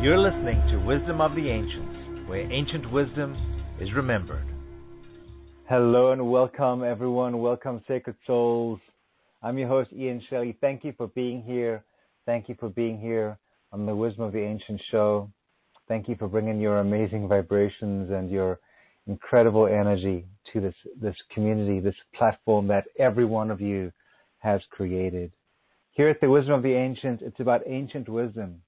You're listening to Wisdom of the Ancients, where ancient wisdom is remembered. Hello and welcome, everyone. Welcome, Sacred Souls. I'm your host, Ian Shelley. Thank you for being here. Thank you for being here on the Wisdom of the Ancients show. Thank you for bringing your amazing vibrations and your incredible energy to this community, this platform that every one of you has created. Here at the Wisdom of the Ancients, it's about ancient wisdom.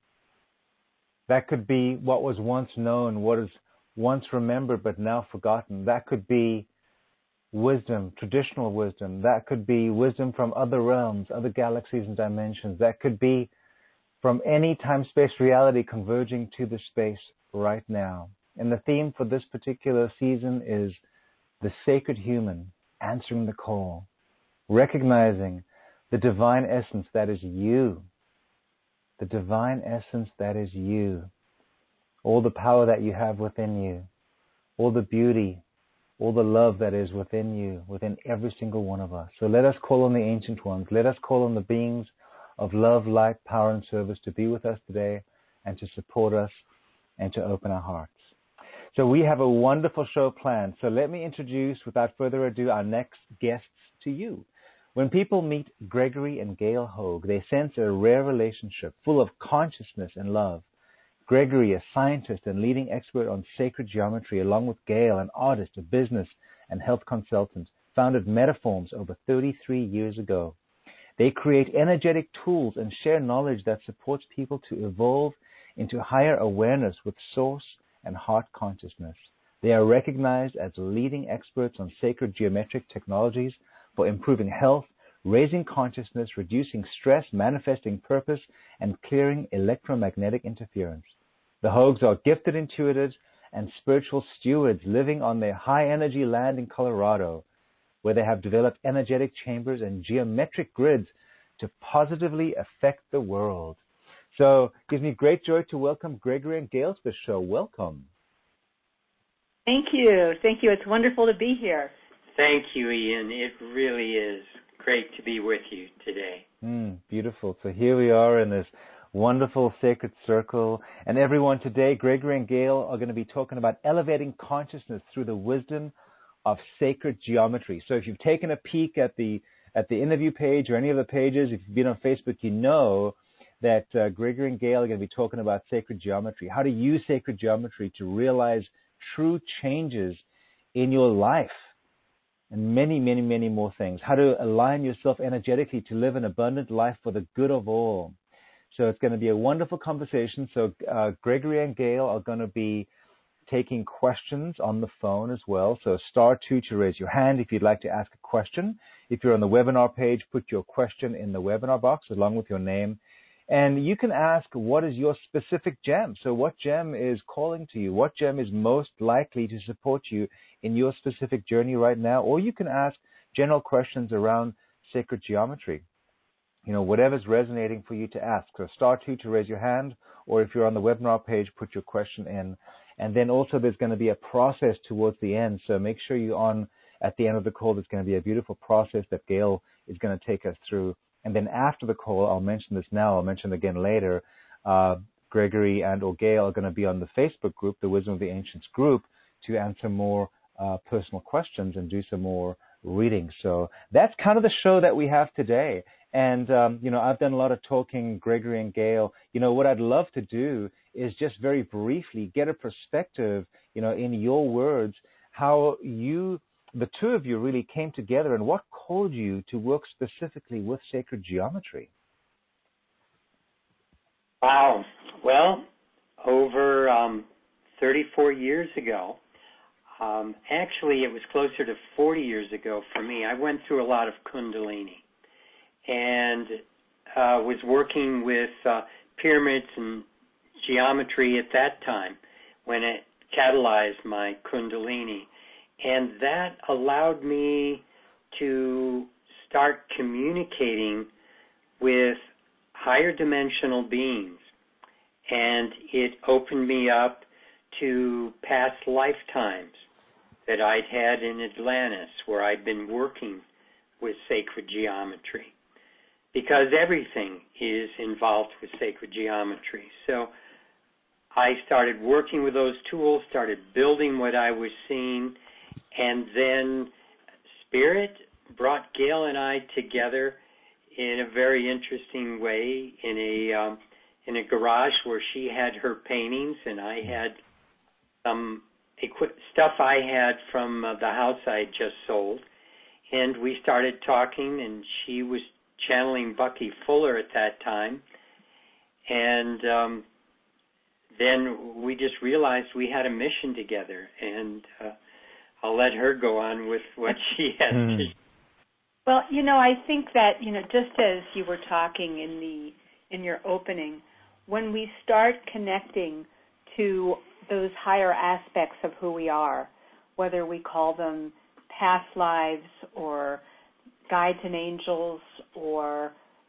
That could be what was once known, what is once remembered but now forgotten. That could be wisdom, traditional wisdom. That could be wisdom from other realms, other galaxies and dimensions. That could be from any time-space reality converging to the space right now. And the theme for this particular season is the sacred human, answering the call, recognizing the divine essence that is you. The divine essence that is you, all the power that you have within you, all the beauty, all the love that is within you, within every single one of us. So let us call on the ancient ones. Let us call on the beings of love, light, power, and service to be with us today and to support us and to open our hearts. So we have a wonderful show planned. So let me introduce, without further ado, our next guests to you. When people meet Gregory and Gail Hoag, they sense a rare relationship full of consciousness and love. Gregory, a scientist and leading expert on sacred geometry, along with Gail, an artist, a business and health consultant, founded Metaforms over 33 years ago. They create energetic tools and share knowledge that supports people to evolve into higher awareness with source and heart consciousness. They are recognized as leading experts on sacred geometric technologies for improving health, raising consciousness, reducing stress, manifesting purpose, and clearing electromagnetic interference. The Hoags are gifted intuitives and spiritual stewards living on their high-energy land in Colorado, where they have developed energetic chambers and geometric grids to positively affect the world. So it gives me great joy to welcome Gregory and Gail to the show. Welcome. Thank you. Thank you. It's wonderful to be here. Thank you, Ian. It really is great to be with you today. Beautiful. So here we are in this wonderful sacred circle. And everyone, today, Gregory and Gail are going to be talking about elevating consciousness through the wisdom of sacred geometry. So if you've taken a peek at the interview page or any of the pages, if you've been on Facebook, you know that Gregory and Gail are going to be talking about sacred geometry, how to use sacred geometry to realize true changes in your life. And many, many, many more things. How to align yourself energetically to live an abundant life for the good of all. So it's going to be a wonderful conversation. So Gregory and Gail are going to be taking questions on the phone as well. So *2 to raise your hand if you'd like to ask a question. If you're on the webinar page, put your question in the webinar box along with your name. And you can ask, what is your specific gem? So what gem is calling to you? What gem is most likely to support you in your specific journey right now? Or you can ask general questions around sacred geometry. You know, whatever's resonating for you to ask. So *2 to raise your hand, or if you're on the webinar page, put your question in. And then also there's going to be a process towards the end. So make sure you're on at the end of the call. There's going to be a beautiful process that Gail is going to take us through. And then after the call, I'll mention this now, I'll mention it again later, Gregory and or Gail are going to be on the Facebook group, the Wisdom of the Ancients group, to answer more personal questions and do some more reading. So that's kind of the show that we have today. And, I've done a lot of talking, Gregory and Gail. What I'd love to do is just very briefly get a perspective, in your words, how the two of you really came together and what called you to work specifically with sacred geometry. Wow. Well, over 34 years ago, actually it was closer to 40 years ago for me, I went through a lot of Kundalini and was working with pyramids and geometry at that time when it catalyzed my Kundalini. And that allowed me to start communicating with higher dimensional beings. And it opened me up to past lifetimes that I'd had in Atlantis, where I'd been working with sacred geometry. Because everything is involved with sacred geometry. So I started working with those tools, started building what I was seeing, and then Spirit brought Gail and I together in a very interesting way in a garage where she had her paintings and I had some stuff I had from the house I had just sold. And we started talking, and she was channeling Bucky Fuller at that time. And then we just realized we had a mission together, and I'll let her go on with what she has to say. Well, I think that, just as you were talking in your opening, when we start connecting to those higher aspects of who we are, whether we call them past lives or guides and angels or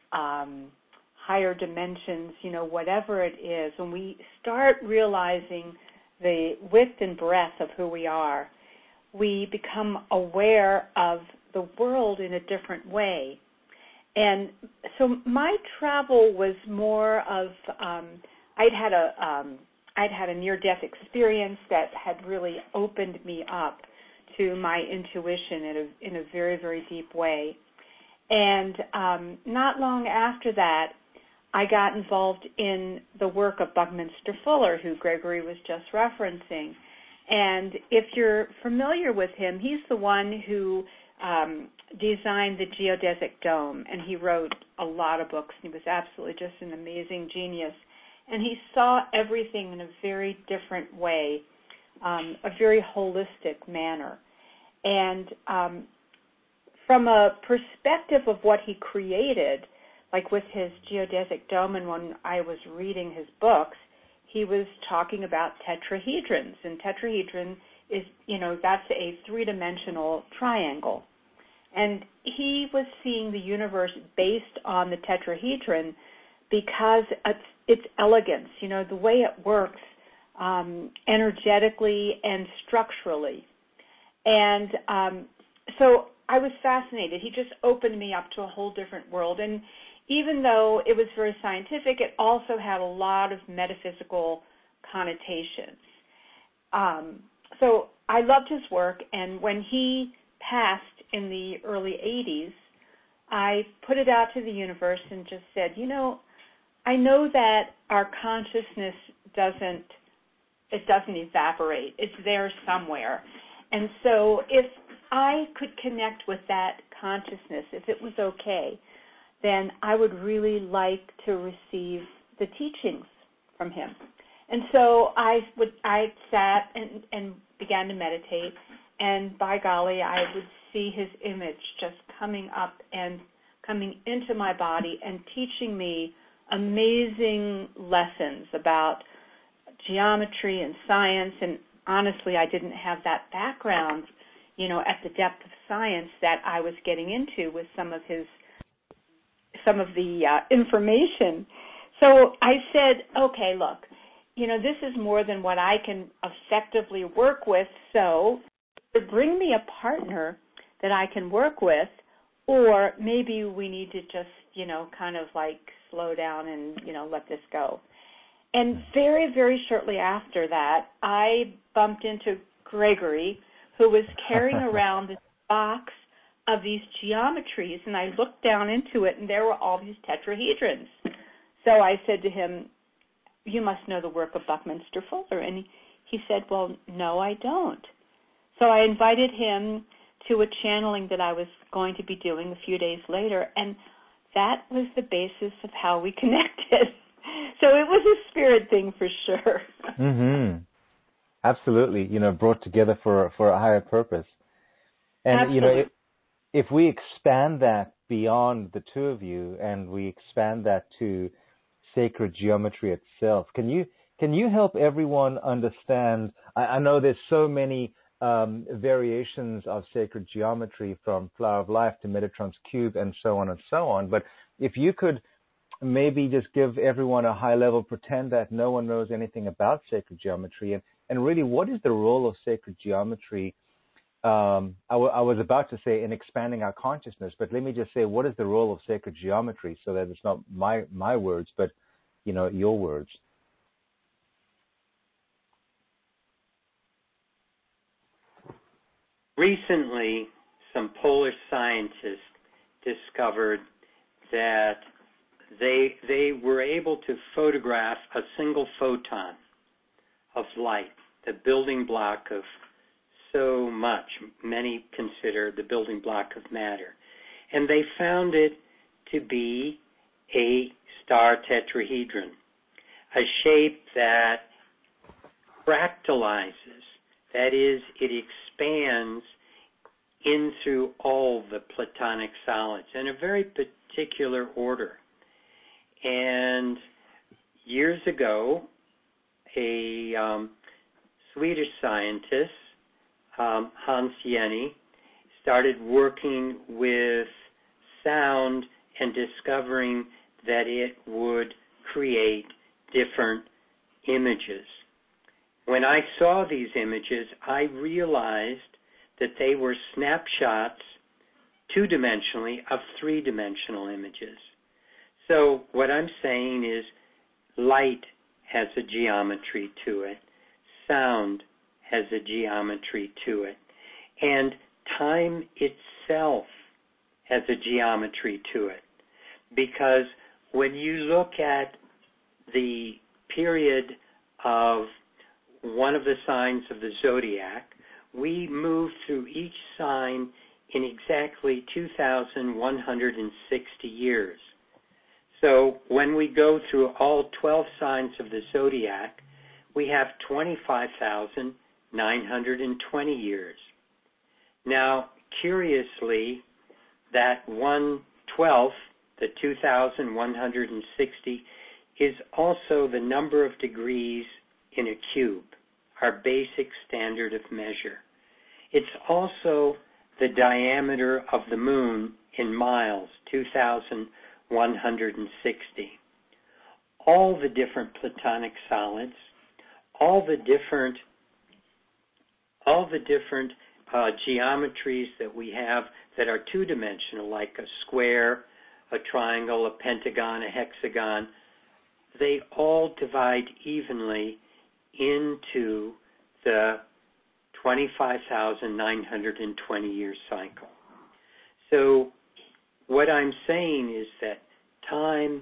higher dimensions, whatever it is, when we start realizing the width and breadth of who we are, we become aware of the world in a different way. And so my travel was more of I'd had a near-death experience that had really opened me up to my intuition in a very, very deep way. And not long after that, I got involved in the work of Buckminster Fuller, who Gregory was just referencing. And if you're familiar with him, he's the one who designed the geodesic dome, and he wrote a lot of books. He was absolutely just an amazing genius. And he saw everything in a very different way, a very holistic manner. And from a perspective of what he created, like with his geodesic dome, and when I was reading his books, he was talking about tetrahedrons. And tetrahedron is, that's a three-dimensional triangle. And he was seeing the universe based on the tetrahedron because its elegance, the way it works energetically and structurally. And so I was fascinated. He just opened me up to a whole different world. And even though it was very scientific, it also had a lot of metaphysical connotations. So I loved his work, and when he passed in the early 80s, I put it out to the universe and just said, I know that our consciousness doesn't evaporate. It's there somewhere. And so if I could connect with that consciousness, if it was okay, then I would really like to receive the teachings from him. And so I sat and began to meditate, and by golly, I would see his image just coming up and coming into my body and teaching me amazing lessons about geometry and science. And honestly, I didn't have that background, at the depth of science that I was getting into with some of the information. So I said, okay, look, this is more than what I can effectively work with, so bring me a partner that I can work with, or maybe we need to just, kind of like slow down and, let this go. And very, very shortly after that, I bumped into Gregory, who was carrying around this box of these geometries, and I looked down into it, and there were all these tetrahedrons. So I said to him, you must know the work of Buckminster Fuller. And he said, well, no, I don't. So I invited him to a channeling that I was going to be doing a few days later, and that was the basis of how we connected. So it was a spirit thing for sure. Mm-hmm. Absolutely, brought together for a higher purpose. And, Absolutely. If we expand that beyond the two of you and we expand that to sacred geometry itself, can you help everyone understand? I know there's so many variations of sacred geometry, from Flower of Life to Metatron's Cube and so on, but if you could maybe just give everyone a high level, pretend that no one knows anything about sacred geometry, and really, what is the role of sacred geometry? I was about to say in expanding our consciousness, but let me just say, what is the role of sacred geometry, so that it's not my words, but your words. Recently, some Polish scientists discovered that they were able to photograph a single photon of light, the building block of so much. Many consider the building block of matter. And they found it to be a star tetrahedron, a shape that fractalizes. That is, it expands in through all the platonic solids in a very particular order. And years ago, a Swedish scientist, Hans Jenny, started working with sound and discovering that it would create different images. When I saw these images, I realized that they were snapshots, two-dimensionally, of three-dimensional images. So what I'm saying is light has a geometry to it, sound has a geometry to it, and time itself has a geometry to it. Because when you look at the period of one of the signs of the zodiac, we move through each sign in exactly 2,160 years. So when we go through all 12 signs of the zodiac, we have 25,920 years. Now, curiously, that 1/12, the 2,160, is also the number of degrees in a cube, our basic standard of measure. It's also the diameter of the moon in miles, 2,160. All the different platonic solids, all the different geometries that we have that are two-dimensional, like a square, a triangle, a pentagon, a hexagon, they all divide evenly into the 25,920 year cycle. So what I'm saying is that time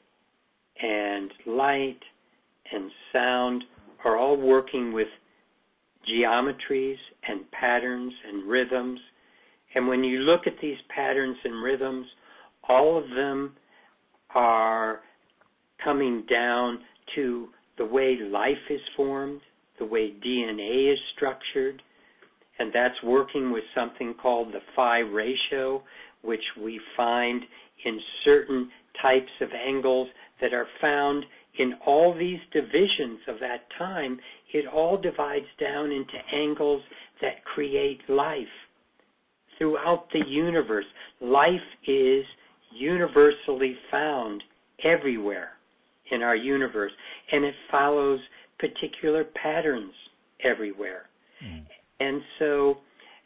and light and sound are all working with geometries and patterns and rhythms. And when you look at these patterns and rhythms, all of them are coming down to the way life is formed, the way DNA is structured, and that's working with something called the phi ratio, which we find in certain types of angles that are found in all these divisions of that time. It all divides down into angles that create life throughout the universe. Life is universally found everywhere in our universe, and it follows particular patterns everywhere. And so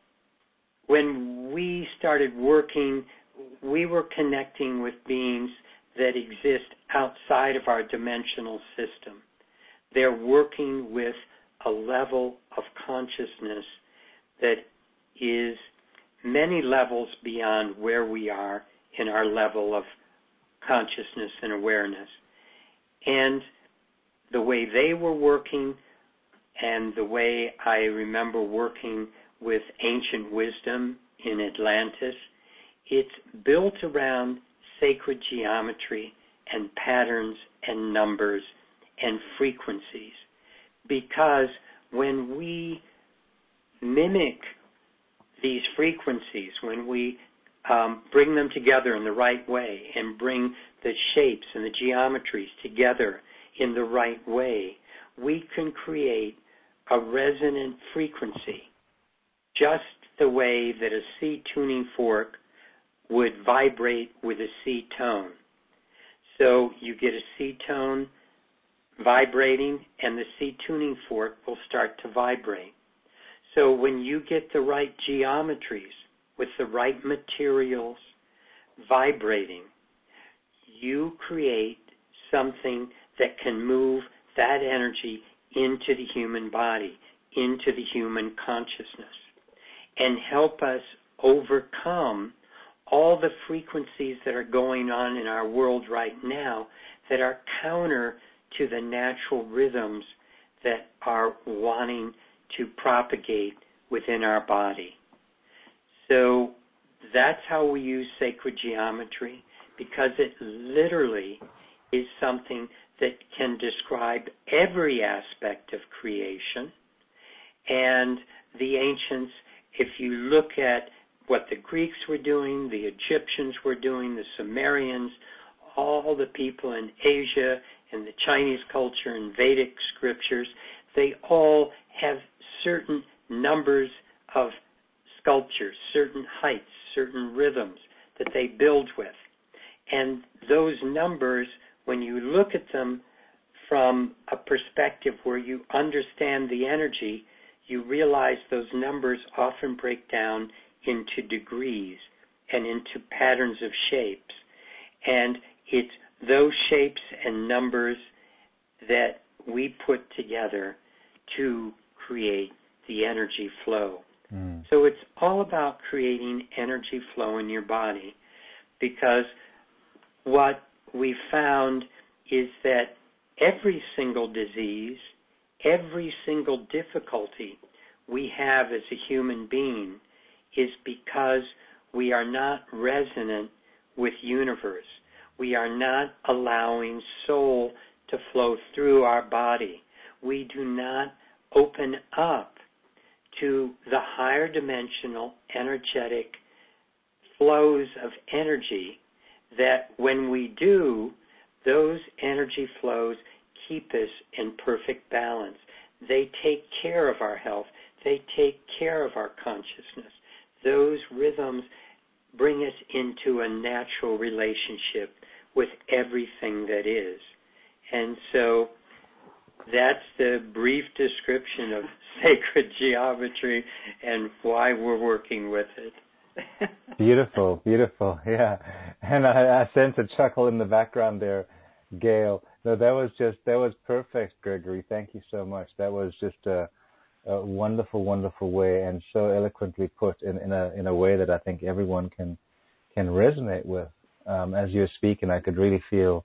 when we started working, we were connecting with beings that exist outside of our dimensional system. They're working with a level of consciousness that is many levels beyond where we are in our level of consciousness and awareness. And the way they were working and the way I remember working with ancient wisdom in Atlantis, it's built around sacred geometry and patterns and numbers and frequencies. Because when we mimic these frequencies, when we bring them together in the right way and bring the shapes and the geometries together in the right way, we can create a resonant frequency, just the way that a C tuning fork would vibrate with a C tone. So you get a C tone vibrating, and the C tuning fork will start to vibrate. So when you get the right geometries with the right materials vibrating, you create something that can move that energy into the human body, into the human consciousness. and help us overcome all the frequencies that are going on in our world right now that are counter to the natural rhythms that are wanting to propagate within our body. So that's how we use sacred geometry, because it literally is something that can describe every aspect of creation. And the ancients, if you look at what the Greeks were doing, the Egyptians were doing, the Sumerians, all the people in Asia and the Chinese culture and Vedic scriptures, they all have certain numbers of sculptures, certain heights, certain rhythms that they build with. And those numbers, when you look at them from a perspective where you understand the energy, you realize those numbers often break down into degrees and into patterns of shapes. And it's those shapes and numbers that we put together to create the energy flow. So it's all about creating energy flow in your body, because what we found is that every single disease, every single difficulty we have as a human being is because we are not resonant with universe. We are not allowing soul to flow through our body. We do not open up to the higher dimensional energetic flows of energy that when we do, those energy flows keep us in perfect balance. They take care of our health. They take care of our consciousness. Those rhythms bring us into a natural relationship with everything that is. And so that's the brief description of sacred geometry and why we're working with it. Beautiful, beautiful, yeah. And I sense a chuckle in the background there, Gail. No, that was perfect, Gregory. Thank you so much. That was just a wonderful, wonderful way, and so eloquently put in a way that I think everyone can resonate with. As you were speaking, I could really feel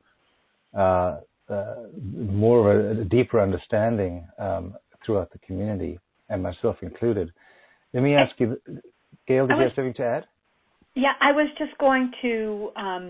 more of a deeper understanding throughout the community, and myself included. Let me ask you, Gail, did you have something to add? Yeah, I was just going to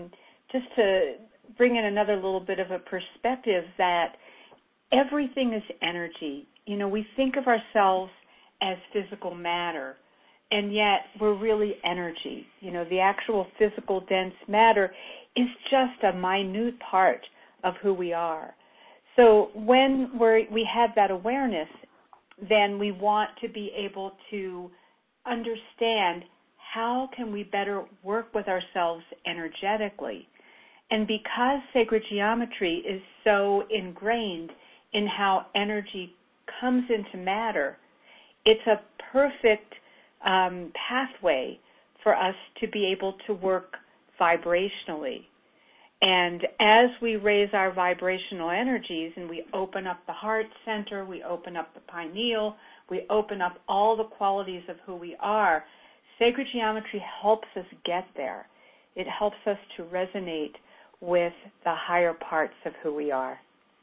bring in another little bit of a perspective that everything is energy. You know, we think of ourselves as physical matter, and yet we're really energy. You know, the actual physical dense matter is just a minute part of who we are. So when we have that awareness, then we want to be able to understand how can we better work with ourselves energetically. And because sacred geometry is so ingrained in how energy comes into matter, it's a perfect pathway for us to be able to work vibrationally. And as we raise our vibrational energies and we open up the heart center, we open up the pineal, we open up all the qualities of who we are, sacred geometry helps us get there. It helps us to resonate with the higher parts of who we are.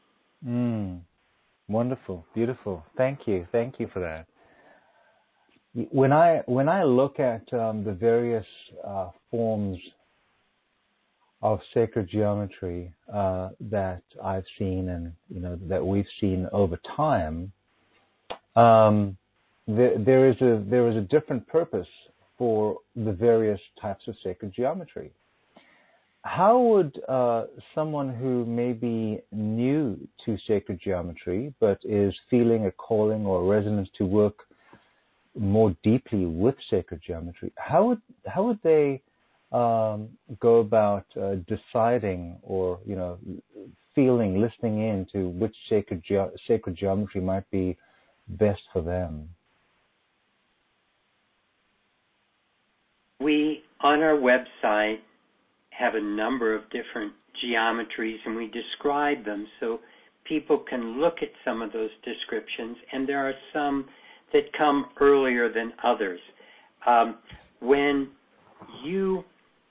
Wonderful, beautiful. Thank you for that. When I look at the various forms of sacred geometry that I've seen and that we've seen over time, there is a different purpose for the various types of sacred geometry. How would someone who may be new to sacred geometry but is feeling a calling or resonance to work more deeply with sacred geometry, how would they go about deciding or listening in to which sacred geometry might be best for them? We, on our website, have a number of different geometries, and we describe them so people can look at some of those descriptions, and there are some that come earlier than others. When you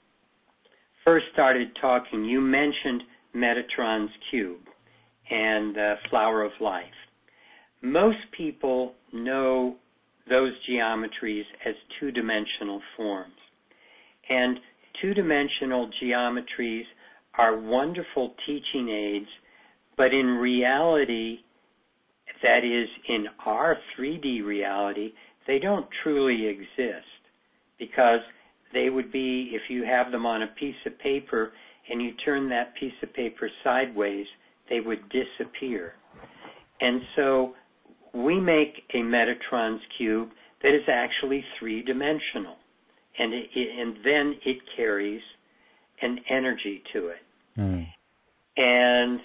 first started talking, you mentioned Metatron's cube and the flower of life. Most people know those geometries as two-dimensional forms. And two-dimensional geometries are wonderful teaching aids, but in reality, that is, in our 3D reality, they don't truly exist, because they would be, if you have them on a piece of paper and you turn that piece of paper sideways, they would disappear. And so we make a Metatron's cube that is actually three-dimensional, and then it carries an energy to it. Mm. And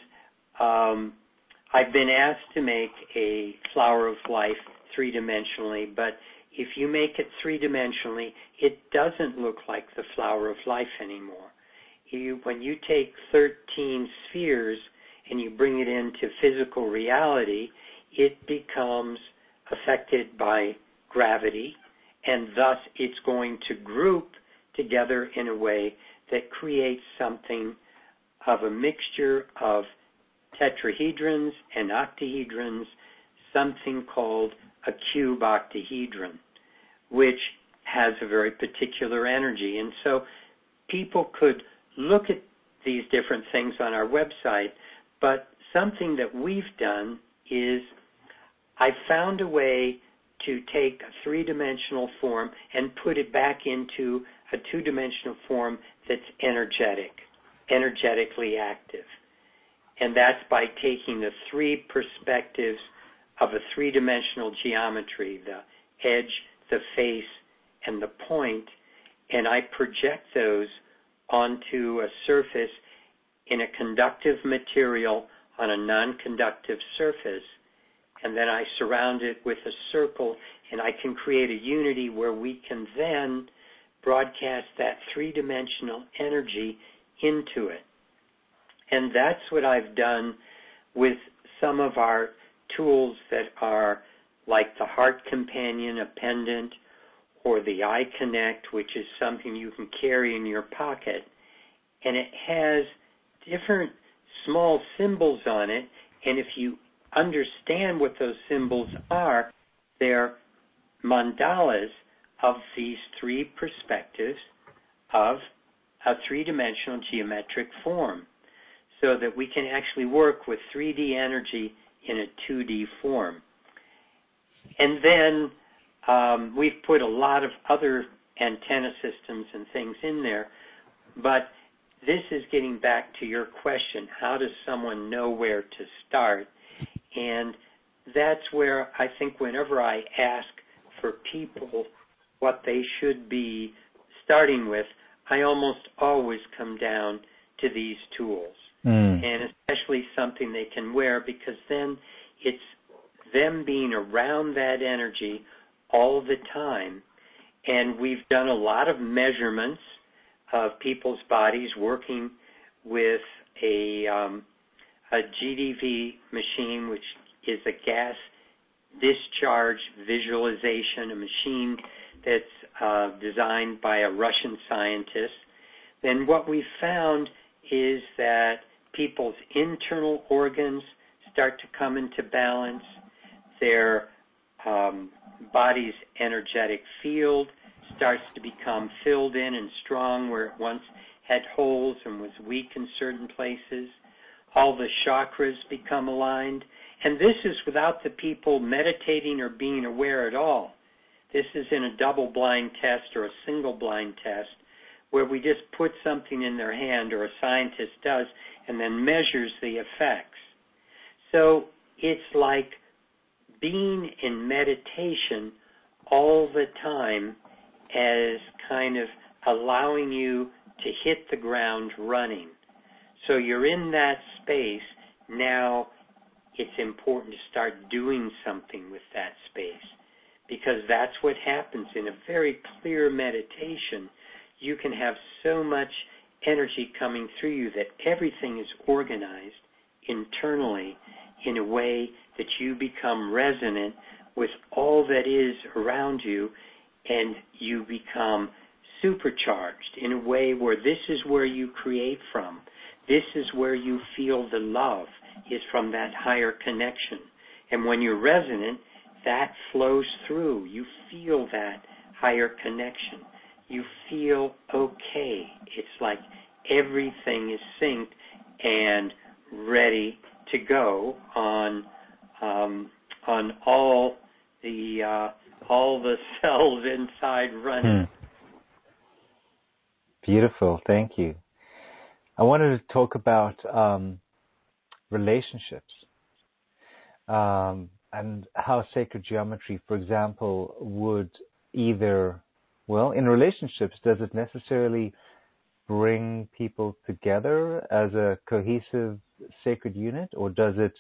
I've been asked to make a flower of life three-dimensionally, but if you make it three-dimensionally, it doesn't look like the flower of life anymore. When you take 13 spheres and you bring it into physical reality, it becomes affected by gravity, and thus it's going to group together in a way that creates something of a mixture of tetrahedrons and octahedrons, something called a cube octahedron, which has a very particular energy. And so people could look at these different things on our website, but something that we've done is I found a way to take a three-dimensional form and put it back into a two-dimensional form that's energetically active. And that's by taking the three perspectives of a three-dimensional geometry, the edge, the face, and the point, and I project those onto a surface in a conductive material on a non-conductive surface, and then I surround it with a circle, and I can create a unity where we can then broadcast that three-dimensional energy into it. And that's what I've done with some of our tools that are like the Heart Companion, a pendant, or the Eye Connect, which is something you can carry in your pocket. And it has different small symbols on it, and if you understand what those symbols are, they're mandalas of these three perspectives of a three-dimensional geometric form, so that we can actually work with 3D energy in a 2D form. And then we've put a lot of other antenna systems and things in there, but this is getting back to your question, how does someone know where to start? And that's where I think whenever I ask for people what they should be starting with, I almost always come down to these tools. And especially something they can wear, because then it's them being around that energy all the time. And we've done a lot of measurements of people's bodies working with a GDV machine, which is a gas discharge visualization, a machine that's designed by a Russian scientist. Then what we found is that people's internal organs start to come into balance. Their body's energetic field starts to become filled in and strong where it once had holes and was weak in certain places. All the chakras become aligned. And this is without the people meditating or being aware at all. This is in a double-blind test or a single-blind test, where we just put something in their hand, or a scientist does, and then measures the effects. So it's like being in meditation all the time, as kind of allowing you to hit the ground running. So you're in that space. Now it's important to start doing something with that space, because that's what happens in a very clear meditation. You can have so much energy coming through you that everything is organized internally in a way that you become resonant with all that is around you, and you become supercharged in a way where this is where you create from. This is where you feel the love is from that higher connection. And when you're resonant, that flows through. You feel that higher connection. You feel okay. It's like everything is synced and ready to go on all the cells inside running. Beautiful, thank you. I wanted to talk about relationships and how sacred geometry, for example, would either, well, in relationships, does it necessarily bring people together as a cohesive sacred unit, or does it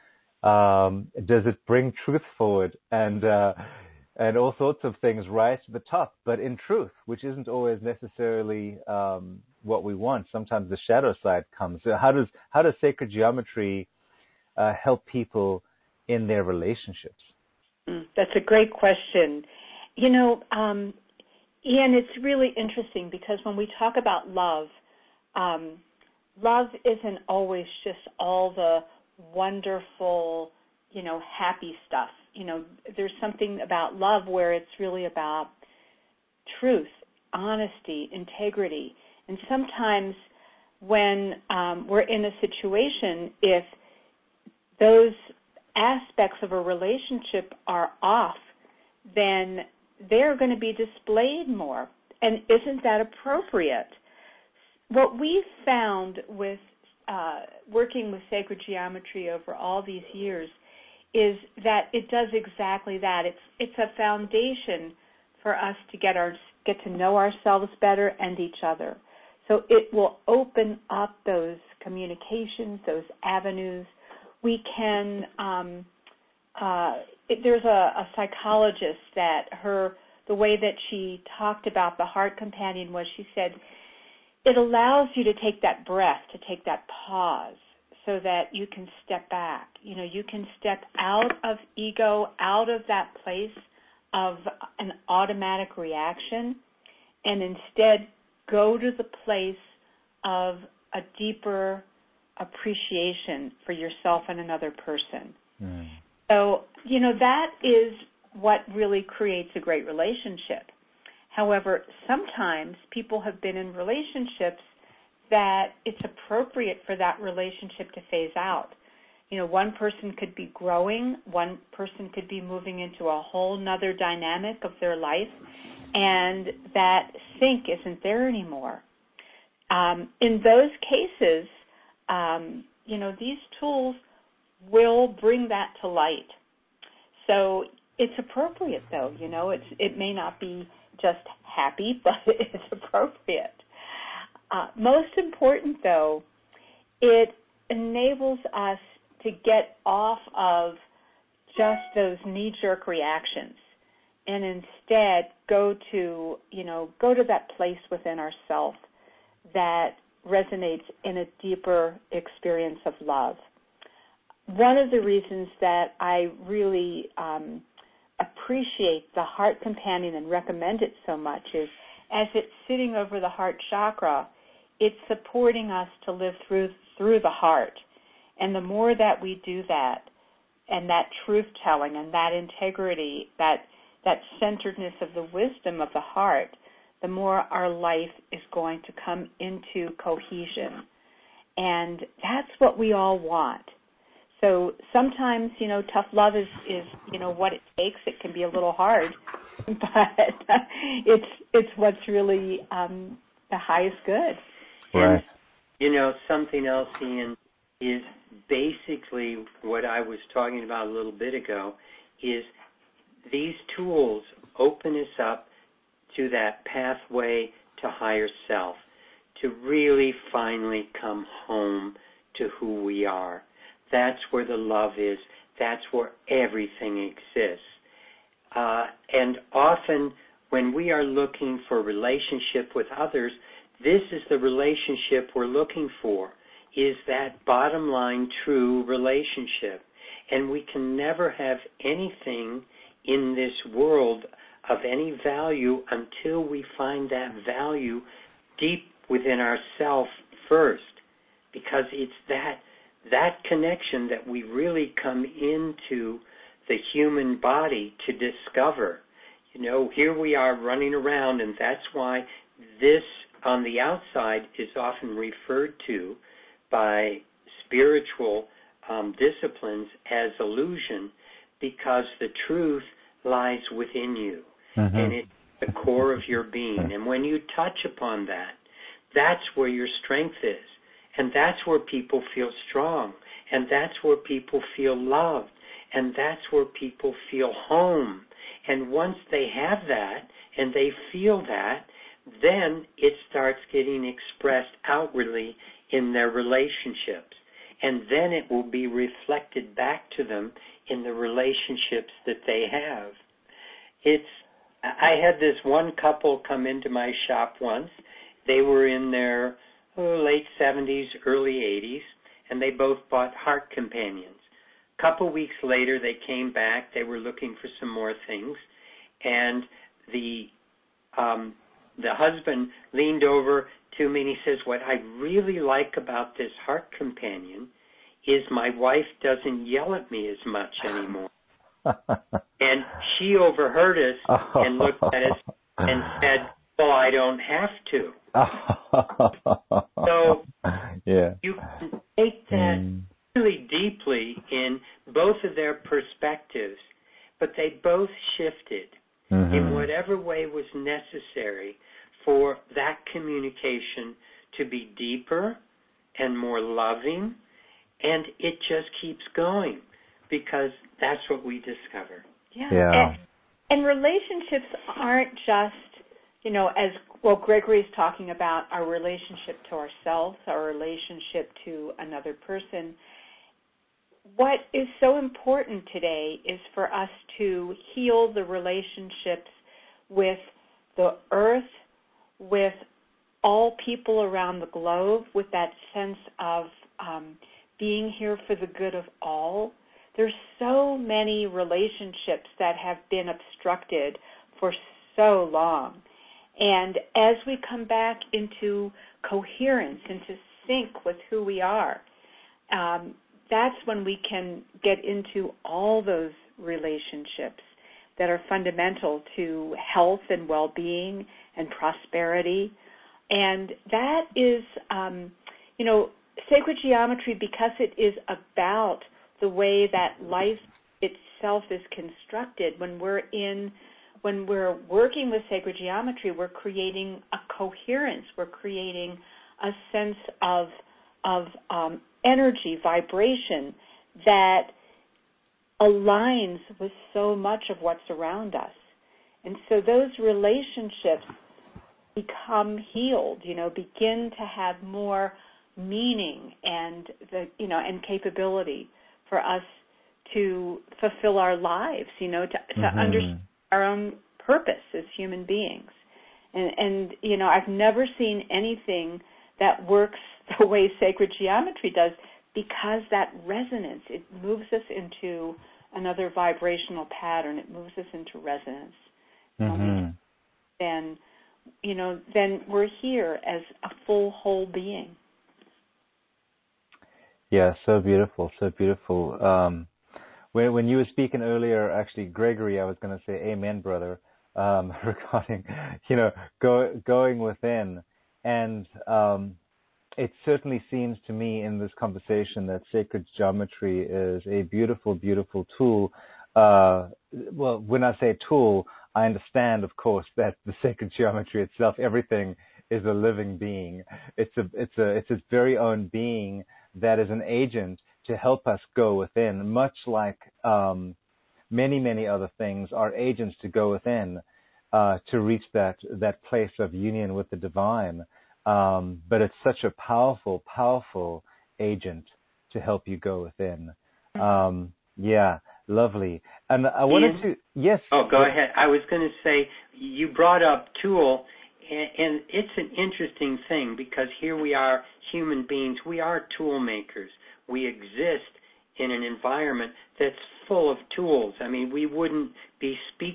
bring truth forward and all sorts of things rise to the top, but in truth, which isn't always necessarily what we want. Sometimes the shadow side comes. So how does sacred geometry help people in their relationships? That's a great question. You know, Ian, it's really interesting because when we talk about love, love isn't always just all the wonderful, happy stuff. There's something about love where it's really about truth, honesty, integrity. And sometimes when we're in a situation, if those aspects of a relationship are off, then they're going to be displayed more. And isn't that appropriate? What we've found with working with sacred geometry over all these years is that it does exactly that. It's a foundation for us to get to know ourselves better and each other. So it will open up those communications, those avenues. We can. There's a psychologist that the way that she talked about the heart companion was, she said, it allows you to take that breath, to take that pause, so that you can step back. You can step out of ego, out of that place of an automatic reaction, and instead go to the place of a deeper appreciation for yourself and another person. Mm. So, that is what really creates a great relationship. However, sometimes people have been in relationships that it's appropriate for that relationship to phase out. One person could be growing, one person could be moving into a whole nother dynamic of their life, and that sync isn't there anymore. In those cases, these tools will bring that to light. So it's appropriate, though. It may not be just happy, but it's appropriate. Most important, though, it enables us to get off of just those knee-jerk reactions and instead go to that place within ourselves that resonates in a deeper experience of love. One of the reasons that I really appreciate the heart companion and recommend it so much is, as it's sitting over the heart chakra, it's supporting us to live through the heart. And the more that we do that, and that truth-telling and that integrity, that centeredness of the wisdom of the heart, the more our life is going to come into cohesion. And that's what we all want. So sometimes, tough love is what it takes. It can be a little hard, but it's what's really the highest good. Right. And, something else, Ian, is basically what I was talking about a little bit ago, is these tools open us up to that pathway to higher self, to really finally come home to who we are. That's where the love is. That's where everything exists. And often when we are looking for a relationship with others, this is the relationship we're looking for, is that bottom line true relationship. And we can never have anything in this world of any value until we find that value deep within ourselves first, because it's that connection that we really come into the human body to discover. Here we are running around, and that's why this on the outside is often referred to by spiritual disciplines as illusion, because the truth lies within you, and it's the core of your being. And when you touch upon that, that's where your strength is, and that's where people feel strong, and that's where people feel loved, and that's where people feel home. And once they have that and they feel that, then it starts getting expressed outwardly in their relationships. And then it will be reflected back to them in the relationships that they have. I had this one couple come into my shop once. They were in their late 70s, early 80s, and they both bought heart companions. A couple weeks later, they came back. They were looking for some more things, and the husband leaned over to me and he says, "What I really like about this heart companion is my wife doesn't yell at me as much anymore." And she overheard us and looked at us and said, "Well, I don't have to." So you can take that really deeply in both of their perspectives, but they both shifted in whatever way was necessary for that communication to be deeper and more loving, and it just keeps going, because that's what we discover. Yeah. And relationships aren't just, as Gregory's talking about, our relationship to ourselves, our relationship to another person. What is so important today is for us to heal the relationships with the earth, with all people around the globe, with that sense of being here for the good of all. There's so many relationships that have been obstructed for so long. And as we come back into coherence, into sync with who we are, that's when we can get into all those relationships that are fundamental to health and well-being and prosperity. And that is, sacred geometry, because it is about the way that life itself is constructed. When we're working with sacred geometry, we're creating a coherence. We're creating a sense of energy, vibration that aligns with so much of what's around us. And so those relationships become healed, begin to have more meaning and and capability for us to fulfill our lives, to understand our own purpose as human beings. And I've never seen anything that works the way sacred geometry does, because that resonance, it moves us into another vibrational pattern. It moves us into resonance. Then we're here as a full, whole being. Yeah, so beautiful, so beautiful. When you were speaking earlier, actually, Gregory, I was going to say, amen, brother, regarding, going within. And it certainly seems to me in this conversation that sacred geometry is a beautiful, beautiful tool. Well, when I say tool, I understand, of course, that the sacred geometry itself, everything is a living being. It's its very own being that is an agent to help us go within, much like many, many other things are agents to go within to reach that place of union with the divine. But it's such a powerful, powerful agent to help you go within. Yeah, lovely. And I wanted to, yes. Oh, go ahead. I was going to say, you brought up tool, and it's an interesting thing, because here we are, human beings, we are tool makers. We exist in an environment that's full of tools. I mean, we wouldn't be speaking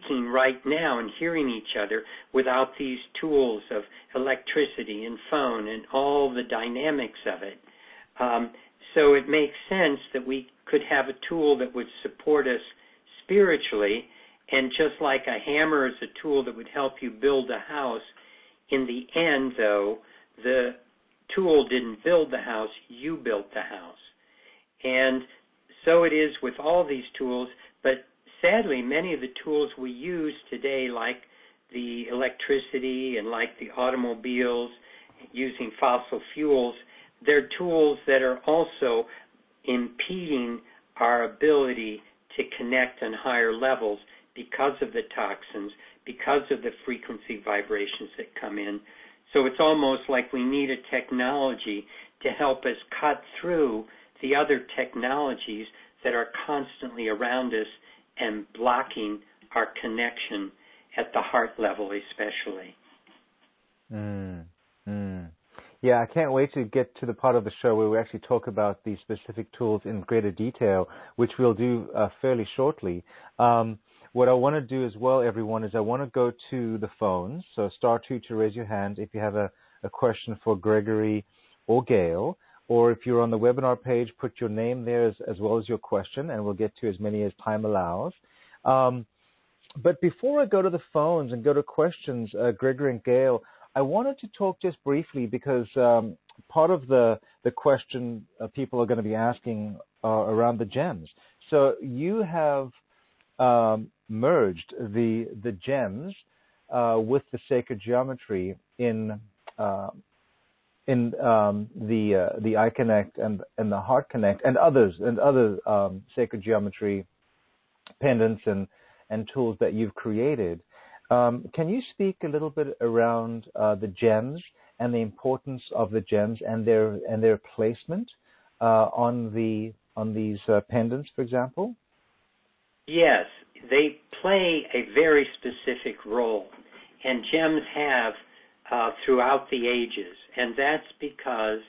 speaking right now and hearing each other without these tools of electricity and phone and all the dynamics of it. So it makes sense that we could have a tool that would support us spiritually, and just like a hammer is a tool that would help you build a house, in the end, though, the tool didn't build the house, you built the house. And so it is with all these tools, but sadly, many of the tools we use today, like the electricity and like the automobiles using fossil fuels, they're tools that are also impeding our ability to connect on higher levels because of the toxins, because of the frequency vibrations that come in. So it's almost like we need a technology to help us cut through the other technologies that are constantly around us and blocking our connection at the heart level especially. Yeah, I can't wait to get to the part of the show where we actually talk about these specific tools in greater detail, which we'll do fairly shortly. What I want to do as well, everyone, is I want to go to the phones. So *2 to raise your hand if you have a question for Gregory or Gail. Or if you're on the webinar page, put your name there as well as your question, and we'll get to as many as time allows. But before I go to the phones and go to questions, Gregory and Gail, I wanted to talk just briefly because part of the question people are going to be asking around the gems. So you have merged the gems with the sacred geometry in the Eye Connect and the Heart Connect and other sacred geometry pendants and tools that you've created. Can you speak a little bit around the gems and the importance of the gems and their placement on these pendants, for example? Yes, they play a very specific role, and gems have throughout the ages, and that's because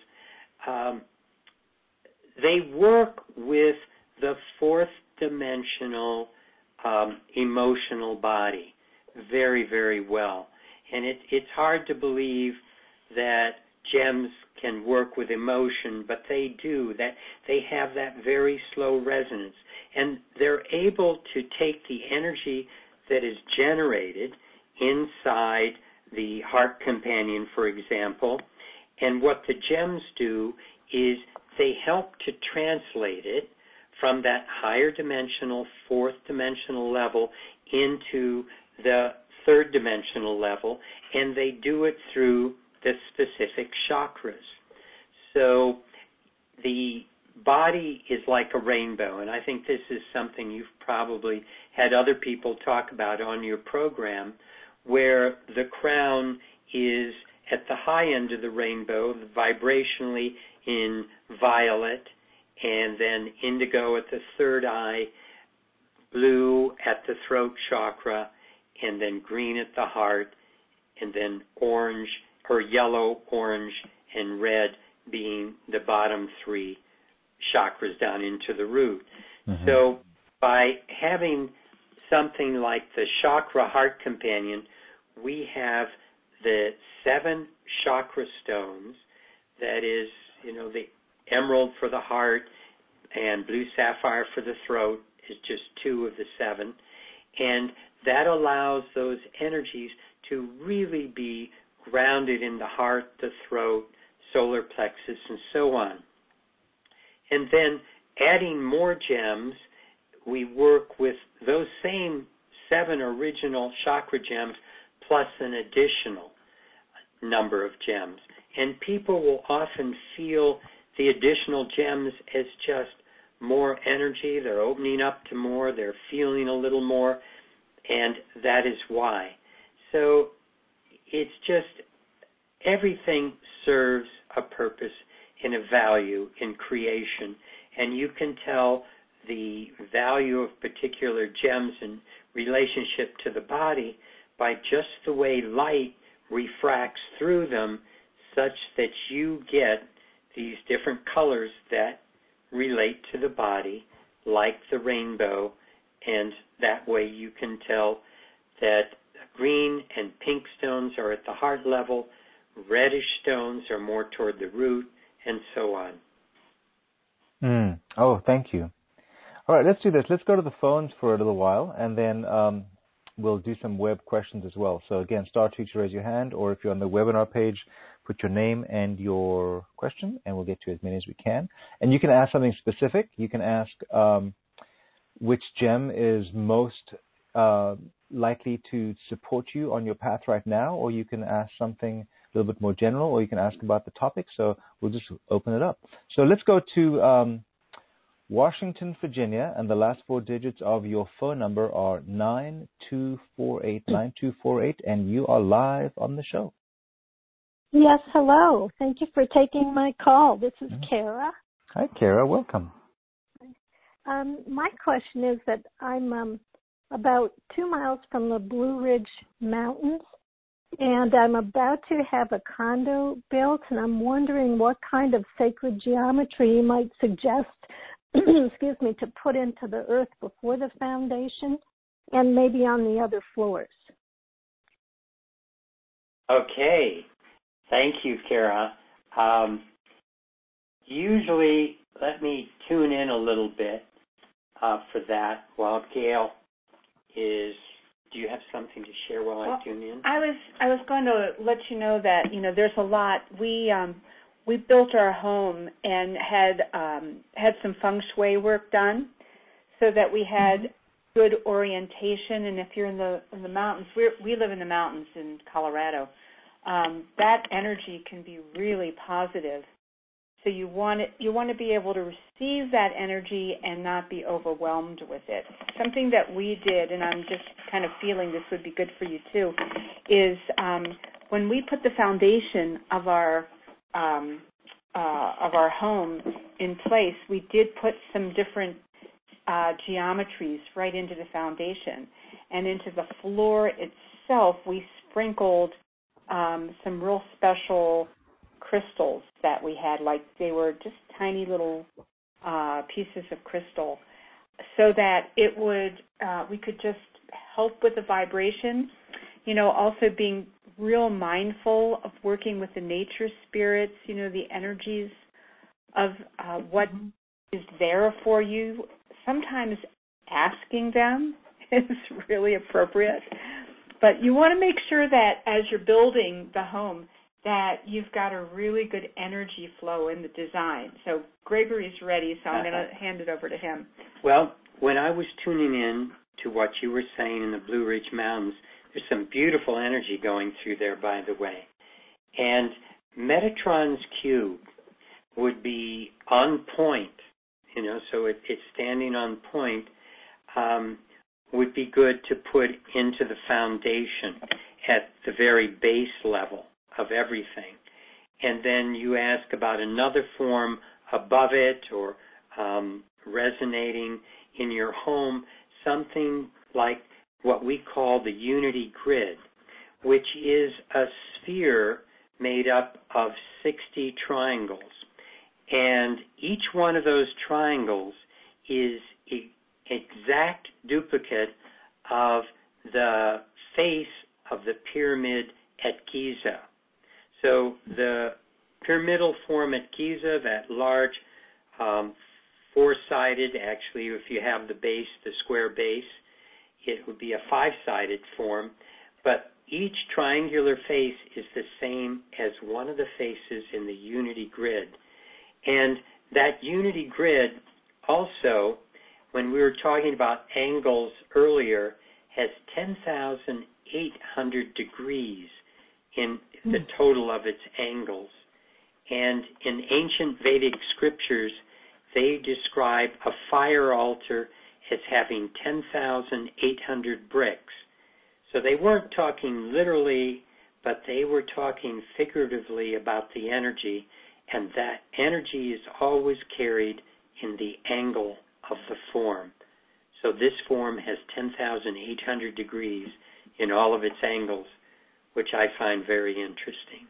they work with the fourth dimensional emotional body very, very well. And it's hard to believe that gems can work with emotion, but they do. That they have that very slow resonance, and they're able to take the energy that is generated inside the heart companion, for example, and what the gems do is they help to translate it from that higher dimensional, fourth dimensional level into the third dimensional level, and they do it through the specific chakras. So the body is like a rainbow, and I think this is something you've probably had other people talk about on your program, where the crown is at the high end of the rainbow, vibrationally in violet, and then indigo at the third eye, blue at the throat chakra, and then green at the heart, and then orange or yellow, orange, and red being the bottom three chakras down into the root. Mm-hmm. So by having something like the chakra heart companion, we have the 7 chakra stones, that is, the emerald for the heart and blue sapphire for the throat is just 2 of the 7. And that allows those energies to really be grounded in the heart, the throat, solar plexus, and so on. And then adding more gems, we work with those same 7 original chakra gems plus an additional number of gems. And people will often feel the additional gems as just more energy. They're opening up to more. They're feeling a little more. And that is why. So it's just everything serves a purpose and a value in creation. And you can tell the value of particular gems in relationship to the body by just the way light refracts through them, such that you get these different colors that relate to the body, like the rainbow, and that way you can tell that green and pink stones are at the heart level, reddish stones are more toward the root, and so on. Oh, thank you. All right, let's do this. Let's go to the phones for a little while, and then we'll do some web questions as well. So again, *2 to raise your hand, or if you're on the webinar page, put your name and your question, and we'll get to as many as we can. And you can ask something specific. You can ask which gem is most likely to support you on your path right now, or you can ask something a little bit more general, or you can ask about the topic. So we'll just open it up. So let's go to Washington, Virginia, and the last 4 digits of your phone number are 9248, 9248, and you are live on the show. Yes, hello. Thank you for taking my call. This is Kara. Hi, Kara. Welcome. My question is that I'm about 2 miles from the Blue Ridge Mountains, and I'm about to have a condo built, and I'm wondering what kind of sacred geometry you might suggest, excuse me, to put into the earth before the foundation and maybe on the other floors. Okay. Thank you, Kara. Usually, let me tune in a little bit for that while Gail is. Do you have something to share while I tune in? I was going to let you know that there's a lot. We built our home and had some feng shui work done so that we had good orientation. And if you're in the mountains, we live in the mountains in Colorado. That energy can be really positive. So you want to be able to receive that energy and not be overwhelmed with it. Something that we did, and I'm just kind of feeling this would be good for you too, is when we put the foundation of our home in place, we did put some different geometries right into the foundation, and into the floor itself we sprinkled some real special crystals that we had, like they were just tiny little pieces of crystal, so that it would we could just help with the vibration. Also being real mindful of working with the nature spirits, the energies of what is there for you. Sometimes asking them is really appropriate, but you want to make sure that as you're building the home that you've got a really good energy flow in the design. So Gregory's ready, so I'm going to hand it over to him. Well, when I was tuning in to what you were saying in the Blue Ridge Mountains, there's some beautiful energy going through there, by the way. And Metatron's cube would be on point, so it's standing on point, would be good to put into the foundation at the very base level of everything. And then you ask about another form above it or resonating in your home, something like what we call the unity grid, which is a sphere made up of 60 triangles. And each one of those triangles is an exact duplicate of the face of the pyramid at Giza. So the pyramidal form at Giza, that large four-sided, actually if you have the base, the square base, it would be a five-sided form, but each triangular face is the same as one of the faces in the unity grid. And that unity grid also, when we were talking about angles earlier, has 10,800 degrees in the total of its angles. And in ancient Vedic scriptures, they describe a fire altar as having 10,800 bricks. So they weren't talking literally, but they were talking figuratively about the energy, and that energy is always carried in the angle of the form. So this form has 10,800 degrees in all of its angles, which I find very interesting.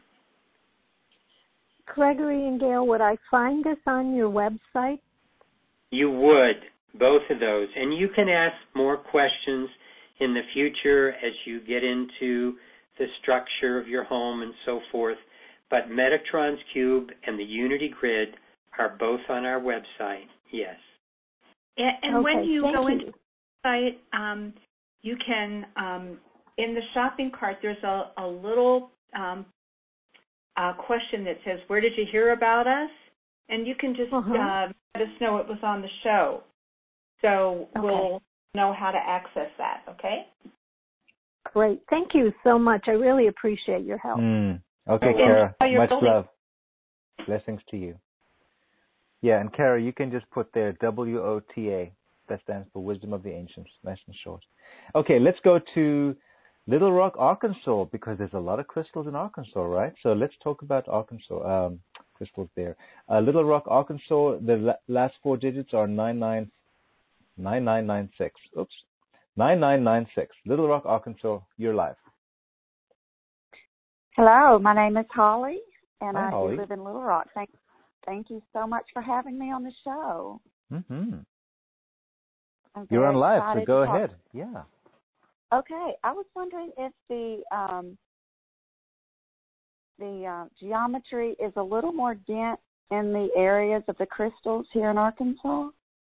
Gregory and Gail, would I find this on your website? You would, both of those. And you can ask more questions in the future as you get into the structure of your home and so forth. But Metatron's Cube and the Unity Grid are both on our website, yes. And okay, when you go you. into the site, you can, in the shopping cart, there's a little question that says, where did you hear about us? And you can just let us know it was on the show. So we'll know how to access that, okay? Great. Thank you so much. I really appreciate your help. Okay, Kara, much love. Blessings to you. Yeah, and Kara, you can just put there WOTA. That stands for Wisdom of the Ancients, nice and short. Okay, let's go to Little Rock, Arkansas, because there's a lot of crystals in Arkansas, right? So let's talk about Arkansas, crystals there. Little Rock, Arkansas, the last four digits are 9996. Oops. 9996. Little Rock, Arkansas, you're live. Hello, my name is Holly, and Hi, I Holly. do live in Little Rock. Thank you so much for having me on the show. You're on live, so go talk. ahead. Yeah. Okay, I was wondering if the geometry is a little more dense in the areas of the crystals here in Arkansas.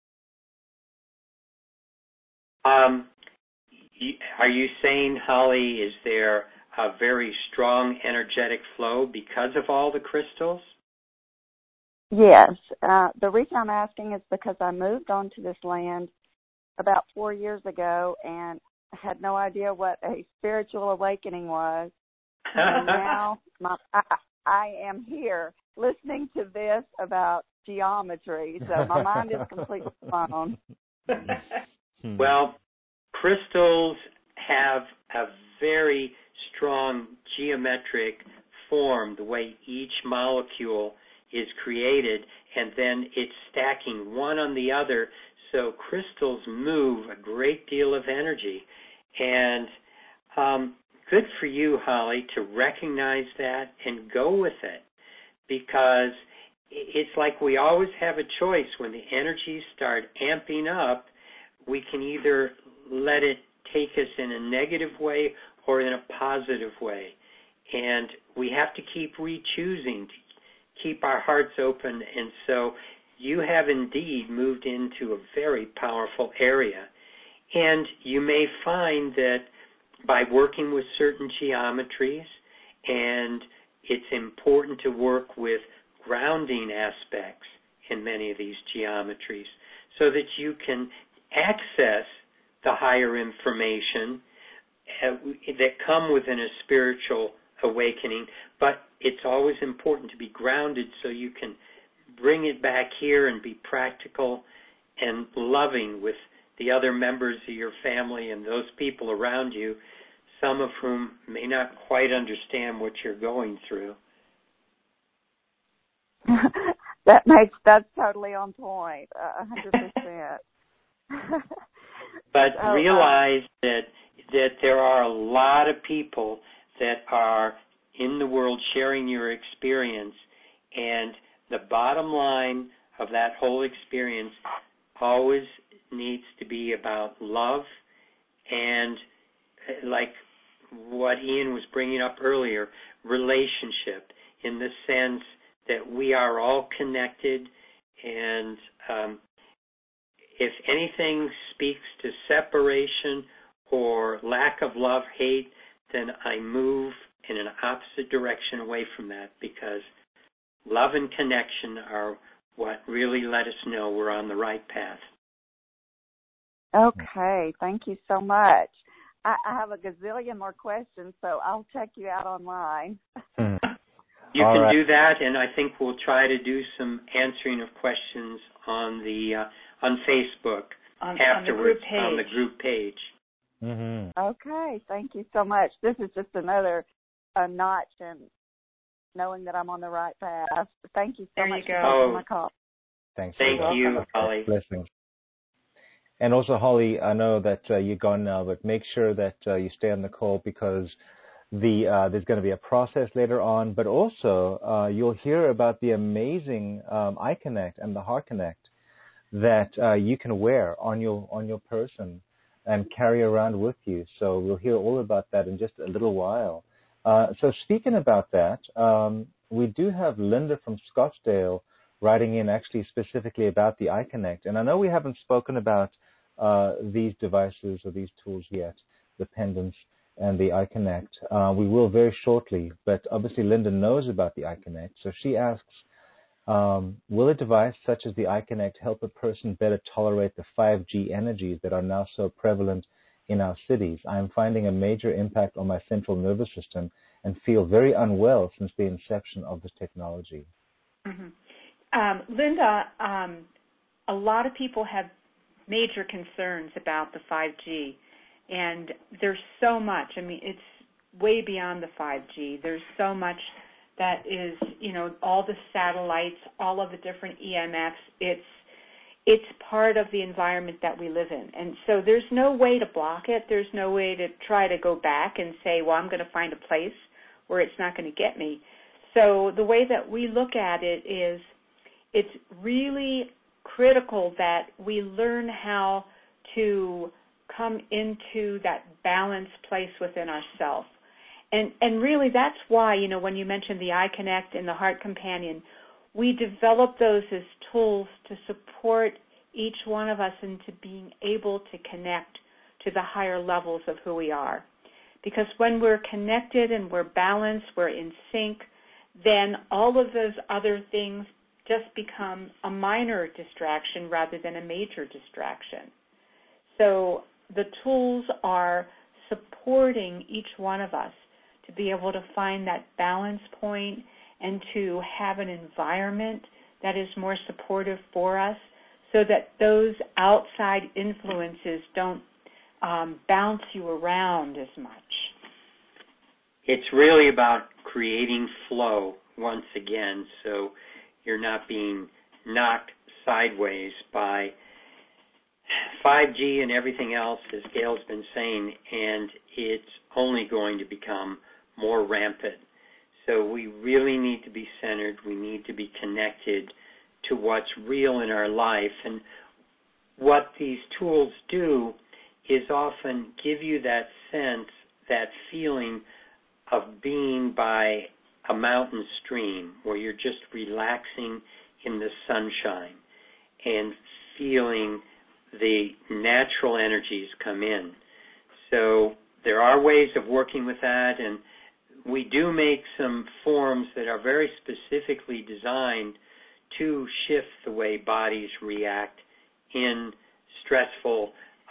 Are you saying, Holly, is there a very strong energetic flow because of all the crystals? Yes. The reason I'm asking is because I moved onto this land about 4 years ago and had no idea what a spiritual awakening was. And now I am here listening to this about geometry, so my mind is completely blown. Well, crystals have a very strong geometric form, the way each molecule is created, and then it's stacking one on the other, so crystals move a great deal of energy. And good for you, Holly, to recognize that and go with it, because it's like we always have a choice. When the energies start amping up, we can either let it take us in a negative way or in a positive way. And we have to keep re-choosing, to keep our hearts open. And so you have indeed moved into a very powerful area. And you may find that by working with certain geometries, and it's important to work with grounding aspects in many of these geometries so that you can access the higher information that come within a spiritual awakening, but it's always important to be grounded so you can bring it back here and be practical and loving with the other members of your family and those people around you, some of whom may not quite understand what you're going through. That's totally on point, 100%. But realize that there are a lot of people that are in the world sharing your experience, and the bottom line of that whole experience always needs to be about love, and like what Ian was bringing up earlier, relationship, in the sense that we are all connected, and if anything speaks to separation or lack of love, hate, then I move in an opposite direction away from that, because love and connection are what really let us know we're on the right path. Okay, thank you so much. I have a gazillion more questions, so I'll check you out online. You can do that, and I think we'll try to do some answering of questions on the on Facebook afterwards on the group page. Okay, thank you so much. This is just another notch in knowing that I'm on the right path. Thank you so much for taking my call. Thanks. Thank you, Holly. Blessings. And also, Holly, I know that you're gone now, but make sure that you stay on the call, because there's going to be a process later on, but also you'll hear about the amazing Eye Connect and the Heart Connect that you can wear on your person and carry around with you. So we'll hear all about that in just a little while. So speaking about that, we do have Linda from Scottsdale writing in actually specifically about the iConnect. And I know we haven't spoken about these devices or these tools yet, the pendants and the iConnect. We will very shortly, but obviously Linda knows about the iConnect. So she asks, will a device such as the iConnect help a person better tolerate the 5G energies that are now so prevalent in our cities? I am finding a major impact on my central nervous system and feel very unwell since the inception of this technology. Mm-hmm. Linda, a lot of people have major concerns about the 5G, and there's so much. I mean, it's way beyond the 5G. There's so much that is, all the satellites, all of the different EMFs. It's part of the environment that we live in. And so there's no way to block it. There's no way to try to go back and say, well, I'm going to find a place where it's not going to get me. So the way that we look at it is it's really critical that we learn how to come into that balanced place within ourselves. And really that's why, when you mentioned the iConnect and the Heart Companion, we develop those as tools to support each one of us into being able to connect to the higher levels of who we are. Because when we're connected and we're balanced, we're in sync, then all of those other things just become a minor distraction rather than a major distraction. So the tools are supporting each one of us to be able to find that balance point and to have an environment that is more supportive for us so that those outside influences don't bounce you around as much. It's really about creating flow once again, so you're not being knocked sideways by 5G and everything else, as Gail's been saying, and it's only going to become more rampant. So we really need to be centered. We need to be connected to what's real in our life. And what these tools do is often give you that sense, that feeling of being by a mountain stream where you're just relaxing in the sunshine and feeling the natural energies come in. So there are ways of working with that, and we do make some forms that are very specifically designed to shift the way bodies react in stressful,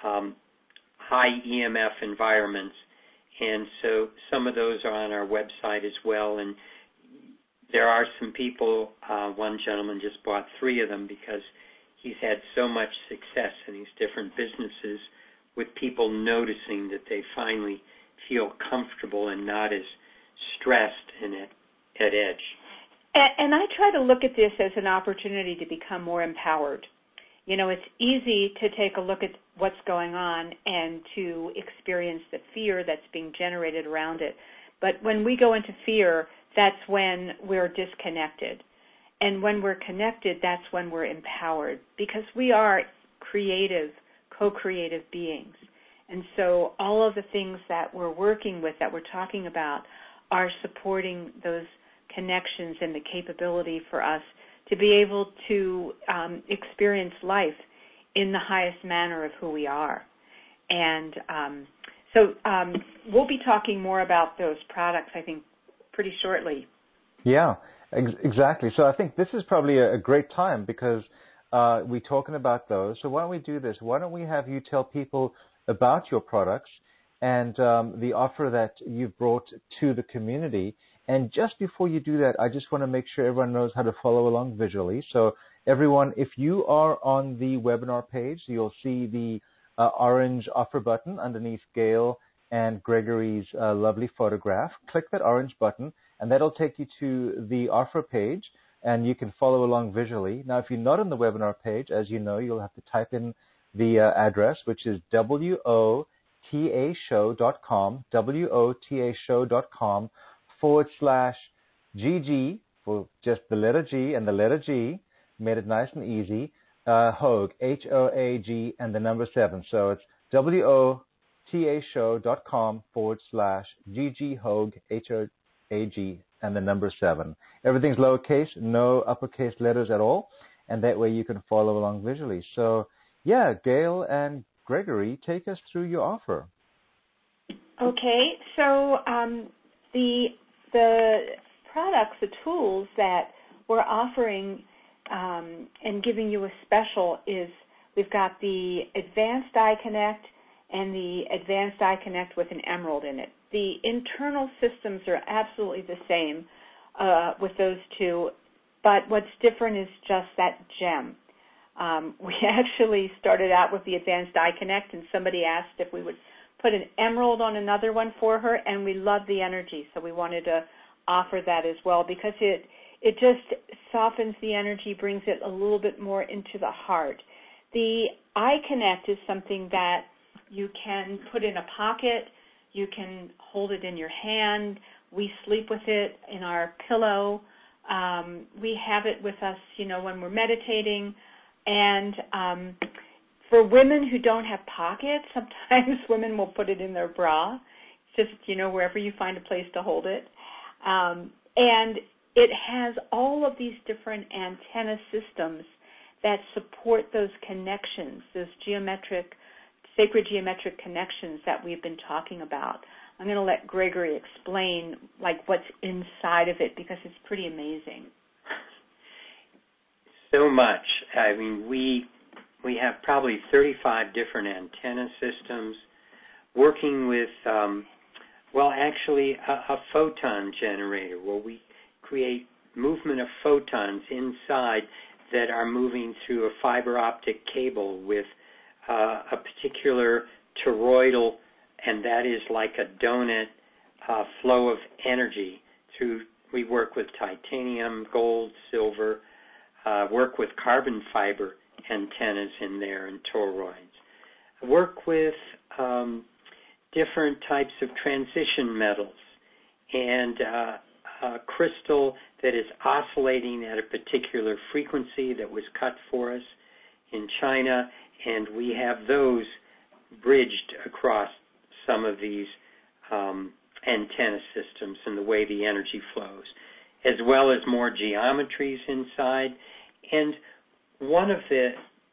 high EMF environments. And so some of those are on our website as well. And there are some people, one gentleman just bought 3 of them because he's had so much success in these different businesses with people noticing that they finally feel comfortable and not as stressed and at edge. And I try to look at this as an opportunity to become more empowered. It's easy to take a look at what's going on and to experience the fear that's being generated around it. But when we go into fear, that's when we're disconnected. And when we're connected, that's when we're empowered, because we are creative, co-creative beings. And so all of the things that we're working with, that we're talking about, are supporting those connections and the capability for us to be able to experience life in the highest manner of who we are. And so we'll be talking more about those products, I think, pretty shortly. Yeah, exactly. So I think this is probably a great time because we're talking about those. So why don't we do this? Why don't we have you tell people about your products and the offer that you've brought to the community. And just before you do that, I just want to make sure everyone knows how to follow along visually. So everyone, if you are on the webinar page, you'll see the orange offer button underneath Gail and Gregory's lovely photograph. Click that orange button, and that'll take you to the offer page, and you can follow along visually. Now, if you're not on the webinar page, as you know, you'll have to type in the address, which is wotashow.com, wotashow.com/GG, for just the letter G and the letter G, made it nice and easy, Hoag, Hoag, and the number 7. So it's WOTAshow.com/Gigi Hoag, HOAG, and the number 7. Everything's lowercase, no uppercase letters at all, and that way you can follow along visually. So, yeah, Gail and Gregory, take us through your offer. Okay, so the products, the tools that we're offering and giving you a special is we've got the Advanced Eye Connect and the Advanced Eye Connect with an emerald in it. The internal systems are absolutely the same with those two, but what's different is just that gem. We actually started out with the Advanced Eye Connect, and somebody asked if we would put an emerald on another one for her, and we love the energy, so we wanted to offer that as well because it just softens the energy, brings it a little bit more into the heart. The Eye Connect is something that you can put in a pocket. You can hold it in your hand. We sleep with it in our pillow. We have it with us, when we're meditating. And for women who don't have pockets, sometimes women will put it in their bra, just, wherever you find a place to hold it. And it has all of these different antenna systems that support those connections, those sacred geometric connections that we've been talking about. I'm going to let Gregory explain what's inside of it because it's pretty amazing. So much. I mean, we have probably 35 different antenna systems working with, actually a photon generator where we create movement of photons inside that are moving through a fiber optic cable with a particular toroidal, and that is like a donut flow of energy. We work with titanium, gold, silver, work with carbon fiber antennas in there and toroids. Work with different types of transition metals and a crystal that is oscillating at a particular frequency that was cut for us in China, and we have those bridged across some of these antenna systems and the way the energy flows, as well as more geometries inside. And one of the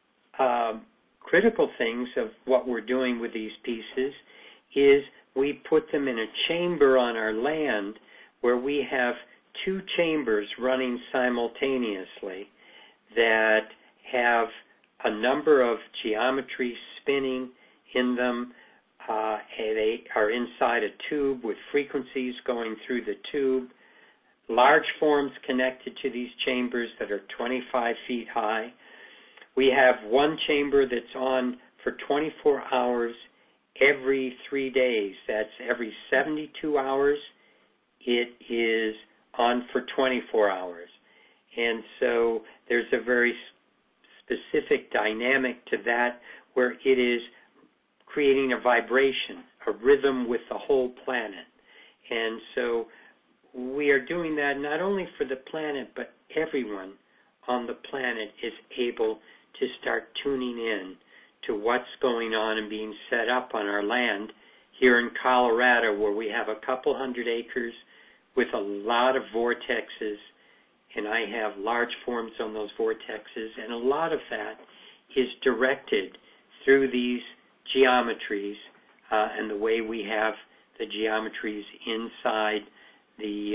critical things of what we're doing with these pieces is we put them in a chamber on our land where we have 2 chambers running simultaneously that have a number of geometries spinning in them. They are inside a tube with frequencies going through the tube. Large forms connected to these chambers that are 25 feet high. We have one chamber that's on for 24 hours every 3 days. That's every 72 hours. It is on for 24 hours. And so there's a very specific dynamic to that where it is creating a vibration, a rhythm with the whole planet. And so we are doing that not only for the planet, but everyone on the planet is able to start tuning in to what's going on and being set up on our land here in Colorado, where we have a couple 100 acres with a lot of vortexes, and I have large forms on those vortexes, and a lot of that is directed through these geometries and the way we have the geometries inside the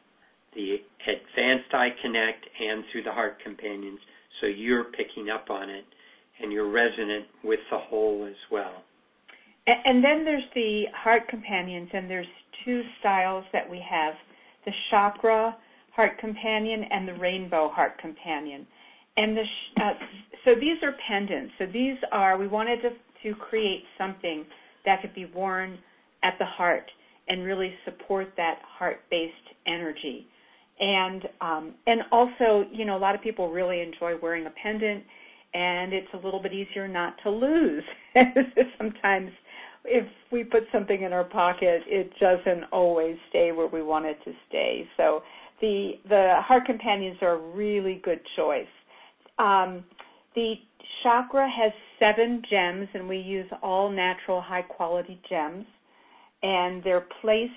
Advanced Eye Connect and through the Heart Companions, so you're picking up on it and you're resonant with the whole as well. And then there's the Heart Companions, and there's 2 styles that we have, the Chakra Heart Companion and the Rainbow Heart Companion. And so these are pendants. So these are, we wanted to create something that could be worn at the heart and really support that heart-based energy. And also, a lot of people really enjoy wearing a pendant, and it's a little bit easier not to lose. Sometimes if we put something in our pocket, it doesn't always stay where we want it to stay. So the Heart Companions are a really good choice. The chakra has 7 gems, and we use all natural, high-quality gems, and they're placed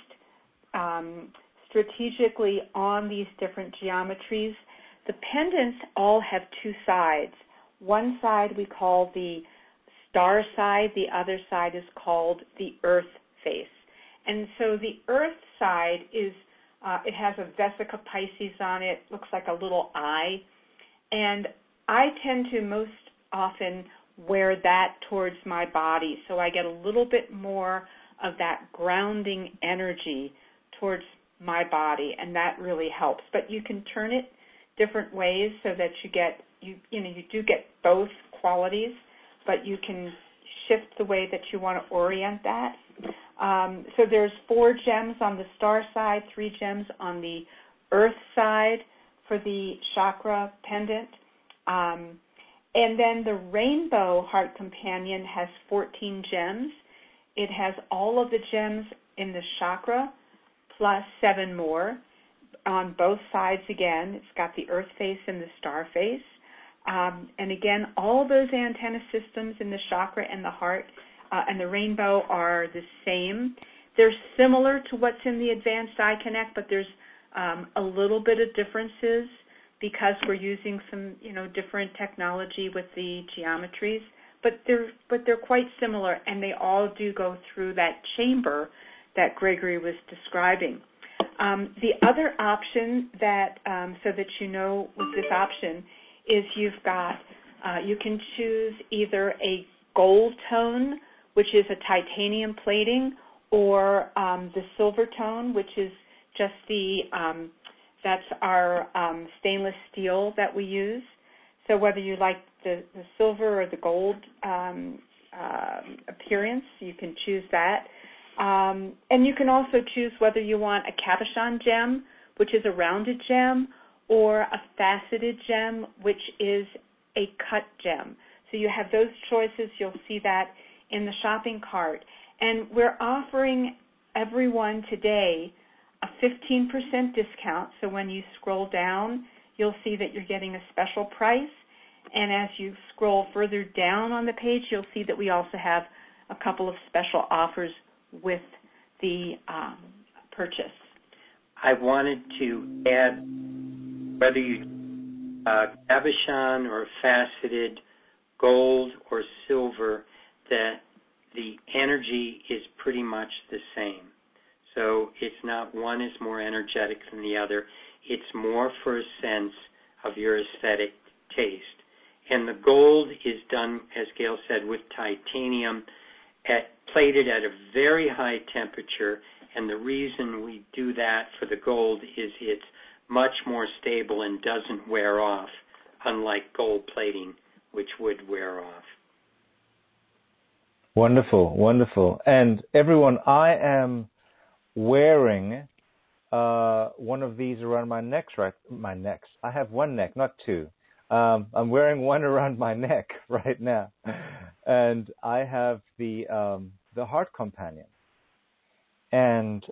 strategically on these different geometries. The pendants all have 2 sides. One side we call the star side, the other side is called the earth face. And so the earth side is, it has a Vesica Pisces on it, looks like a little eye, and I tend to most often wear that towards my body, so I get a little bit more of that grounding energy towards my body, and that really helps. But you can turn it different ways so that you do get both qualities, but you can shift the way that you want to orient that. So there's 4 gems on the star side, 3 gems on the earth side for the chakra pendant. And then the rainbow heart companion has 14 gems. It has all of the gems in the chakra plus 7 more on both sides again. It's got the earth face and the star face. And again, all those antenna systems in the chakra and the heart and the rainbow are the same. They're similar to what's in the Advanced Eye Connect, but there's a little bit of differences because we're using some, different technology with the geometries. But they're quite similar, and they all do go through that chamber that Gregory was describing. The other option that, so that with this option, is you've got, you can choose either a gold tone, which is a titanium plating, or the silver tone, which is just that's our stainless steel that we use. So whether you like the silver or the gold appearance, you can choose that. And you can also choose whether you want a cabochon gem, which is a rounded gem, or a faceted gem, which is a cut gem. So you have those choices. You'll see that in the shopping cart. And we're offering everyone today a 15% discount. So when you scroll down, you'll see that you're getting a special price. And as you scroll further down on the page, you'll see that we also have a couple of special offers with the purchase. I wanted to add, whether you cabochon or faceted, gold or silver, that the energy is pretty much the same. So it's not one is more energetic than the other. It's more for a sense of your aesthetic taste. And the gold is done, as Gail said, with titanium, plated at a very high temperature. And the reason we do that for the gold is it's much more stable and doesn't wear off, unlike gold plating, which would wear off. Wonderful, wonderful. And everyone, I am wearing one of these around my neck, right? My necks. I have one neck, not two. I'm wearing one around my neck right now, and I have the heart companion. And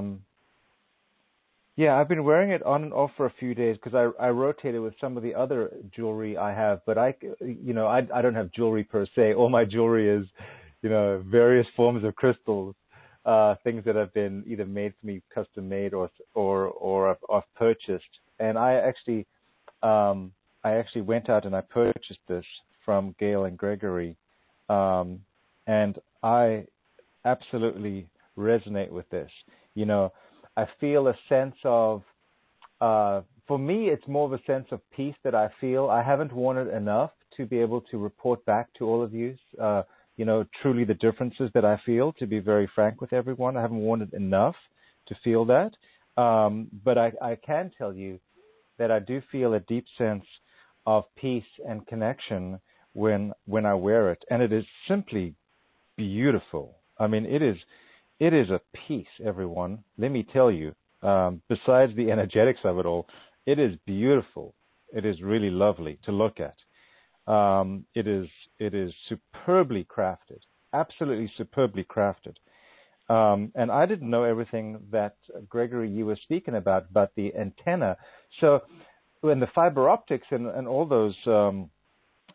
I've been wearing it on and off for a few days because I rotated with some of the other jewelry I have. But I don't have jewelry per se. All my jewelry is, various forms of crystals, things that have been either made for me, custom made, or I've purchased. And I actually went out and I purchased this from Gail and Gregory, and I absolutely resonate with this. I feel a sense of, for me, it's more of a sense of peace that I feel. I haven't worn it enough to be able to report back to all of you, truly the differences that I feel, to be very frank with everyone. I haven't worn it enough to feel that. But I can tell you that I do feel a deep sense of peace and connection when I wear it. And it is simply beautiful. I mean, it is a piece, everyone. Let me tell you, besides the energetics of it all, it is beautiful. It is really lovely to look at. It is superbly crafted, absolutely superbly crafted. And I didn't know everything that, Gregory, you were speaking about the antenna. So when the fiber optics and all those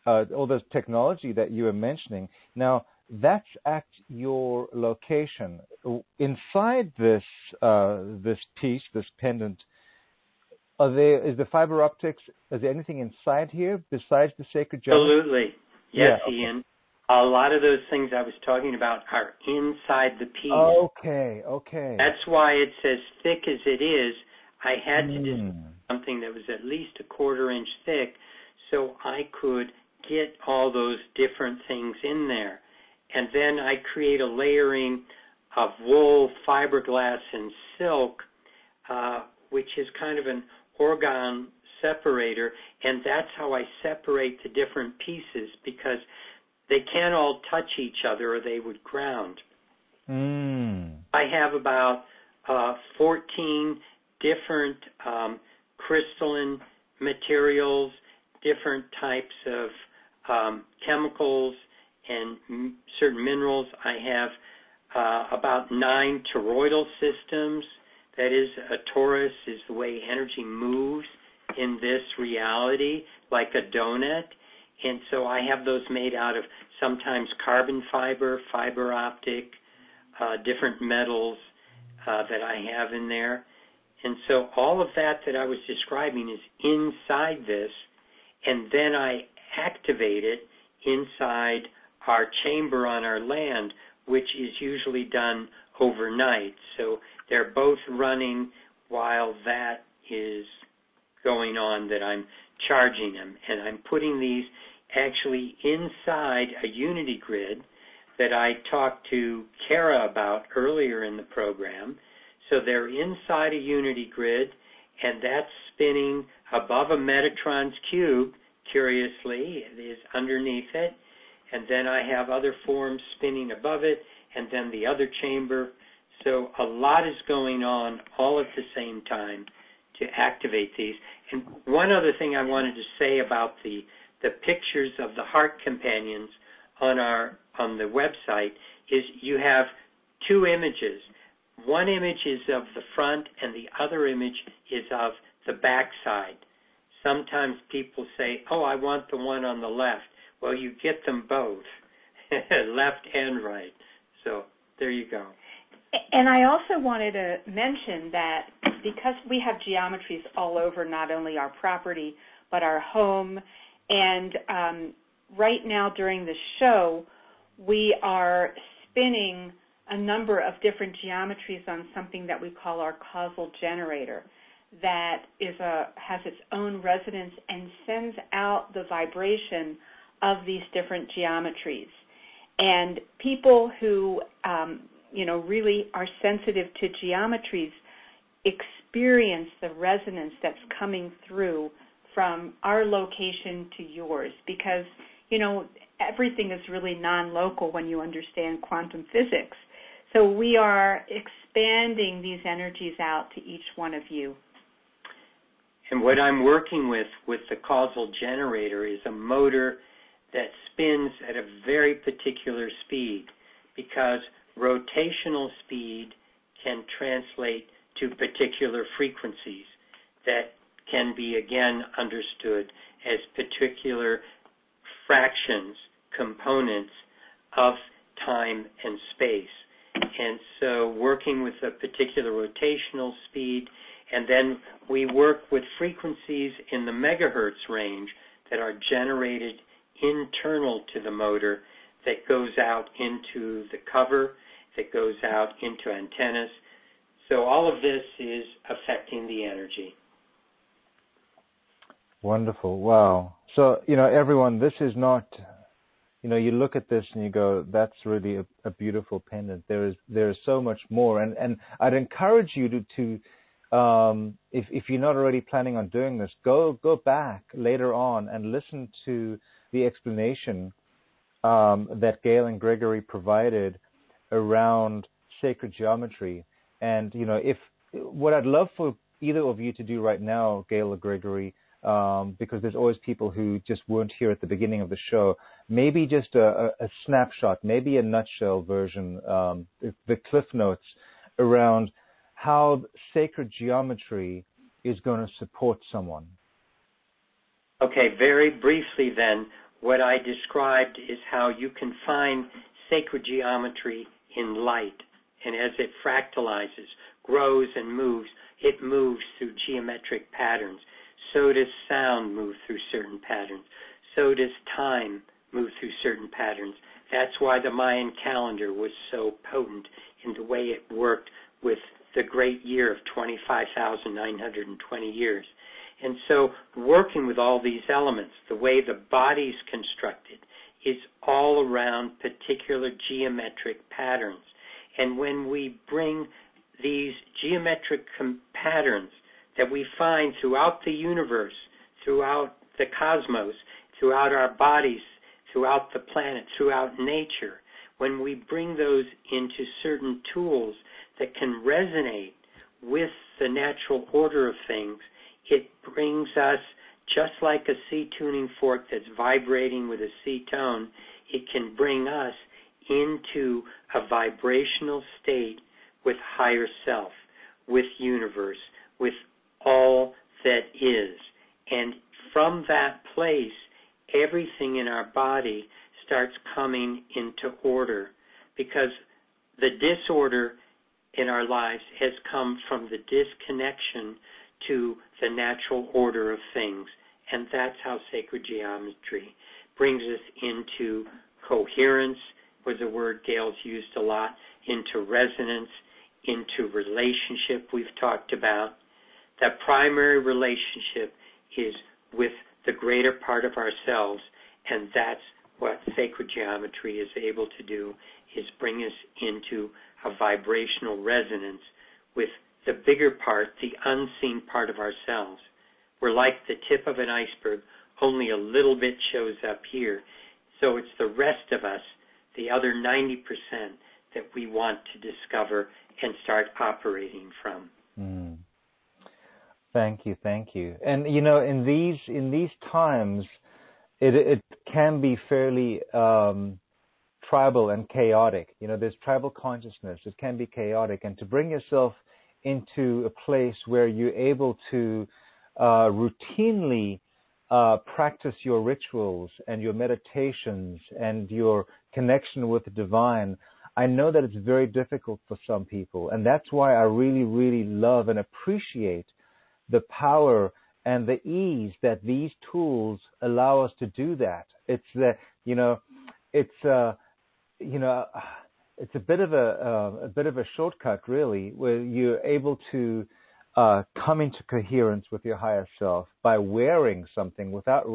all this technology that you were mentioning. Now, that's at your location. Inside this piece, this pendant, is the fiber optics, is there anything inside here besides the sacred geometry? Absolutely. Yes, yeah, okay. Ian. A lot of those things I was talking about are inside the piece. Okay. That's why it's as thick as it is. I had to do something that was at least a 1/4 inch thick so I could get all those different things in there. And then I create a layering of wool, fiberglass, and silk, which is kind of an orgone separator, and that's how I separate the different pieces, because they can't all touch each other or they would ground. I have about 14 different crystalline materials, different types of chemicals and certain minerals. I have about 9 toroidal systems. That is, a torus is the way energy moves in this reality, like a donut. And so I have those made out of sometimes carbon fiber, fiber optic, different metals that I have in there. And so all of that I was describing is inside this, and then I activate it inside our chamber on our land, which is usually done overnight. So they're both running while that is going on, that I'm charging them. And I'm putting these actually inside a unity grid that I talked to Kara about earlier in the program. So they're inside a unity grid, and that's spinning above a Metatron's cube, curiously. It is underneath it. And then I have other forms spinning above it, and then the other chamber. So a lot is going on all at the same time to activate these. And one other thing I wanted to say about the pictures of the heart companions on the website is you have 2 images. One image is of the front, and the other image is of the back side. Sometimes people say, oh, I want the one on the left. Well, you get them both, left and right. So there you go. And I also wanted to mention that because we have geometries all over not only our property, but our home, and right now during the show, we are spinning a number of different geometries on something that we call our causal generator that has its own resonance and sends out the vibration of these different geometries. And people who really are sensitive to geometries experience the resonance that's coming through from our location to yours, because everything is really non-local when you understand quantum physics. So we are expanding these energies out to each one of you. And what I'm working with the causal generator is a motor that spins at a very particular speed, because rotational speed can translate to particular frequencies that can be again understood as particular fractions, components of time and space. And so working with a particular rotational speed, and then we work with frequencies in the megahertz range that are generated internal to the motor, that goes out into the cover, that goes out into antennas. So all of this is affecting the energy. Wonderful. Wow. So, everyone, this is not, you look at this and you go, that's really a beautiful pendant. There is so much more. And I'd encourage you to if you're not already planning on doing this, go back later on and listen to the explanation that Gail and Gregory provided around sacred geometry. And, what I'd love for either of you to do right now, Gail or Gregory, because there's always people who just weren't here at the beginning of the show, maybe just a snapshot, maybe a nutshell version, the cliff notes around how sacred geometry is going to support someone. Okay, very briefly then, what I described is how you can find sacred geometry in light. And as it fractalizes, grows and moves, it moves through geometric patterns. So does sound move through certain patterns. So does time move through certain patterns. That's why the Mayan calendar was so potent in the way it worked with the great year of 25,920 years. And so working with all these elements, the way the body's constructed, is all around particular geometric patterns. And when we bring these geometric patterns that we find throughout the universe, throughout the cosmos, throughout our bodies, throughout the planet, throughout nature, when we bring those into certain tools that can resonate with the natural order of things, it brings us, just like a C tuning fork that's vibrating with a C tone, it can bring us into a vibrational state with higher self, with universe, with all that is. And from that place, everything in our body starts coming into order, because the disorder in our lives has come from the disconnection to the natural order of things. And that's how sacred geometry brings us into coherence, was a word Gail's used a lot, into resonance, into relationship we've talked about. That primary relationship is with the greater part of ourselves, and that's what sacred geometry is able to do, is bring us into a vibrational resonance with the bigger part, the unseen part of ourselves. We're like the tip of an iceberg, only a little bit shows up here. So it's the rest of us, the other 90%, that we want to discover and start operating from. Mm. Thank you. And in these times, it can be fairly tribal and chaotic. There's tribal consciousness. It can be chaotic, and to bring yourself into a place where you're able to routinely practice your rituals and your meditations and your connection with the divine, I know that it's very difficult for some people, and that's why I really, really love and appreciate the power and the ease that these tools allow us to do that. It's it's a bit of a shortcut, really, where you're able to come into coherence with your higher self by wearing something without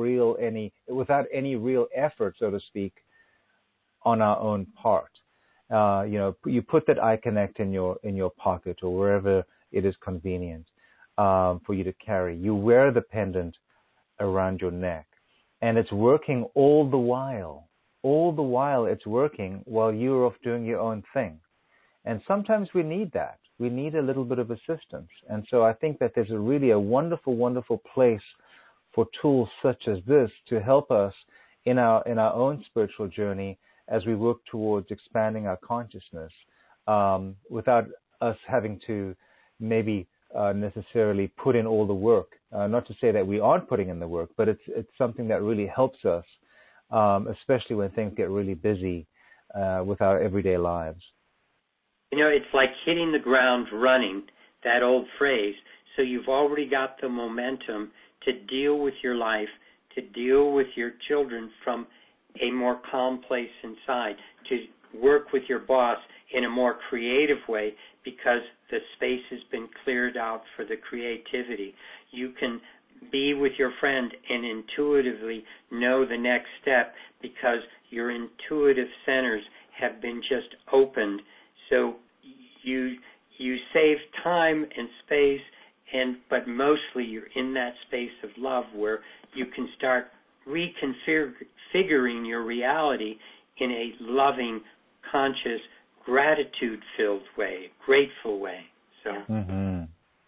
any real effort, so to speak, on our own part. You put that iConnect in your pocket or wherever it is convenient for you to carry. You wear the pendant around your neck, and it's working all the while. All the while it's working while you're off doing your own thing. And sometimes we need that. We need a little bit of assistance. And so I think that there's really a wonderful, wonderful place for tools such as this to help us in our own spiritual journey as we work towards expanding our consciousness, without us having to maybe necessarily put in all the work. Not to say that we aren't putting in the work, but it's something that really helps us, especially when things get really busy with our everyday lives. It's like hitting the ground running, that old phrase. So you've already got the momentum to deal with your life, to deal with your children from a more calm place inside, to work with your boss in a more creative way because the space has been cleared out for the creativity. You can be with your friend and intuitively know the next step because your intuitive centers have been just opened. So you save time and space, but mostly you're in that space of love where you can start reconfiguring your reality in a loving, conscious, gratitude-filled way, grateful way. So. Mm-hmm.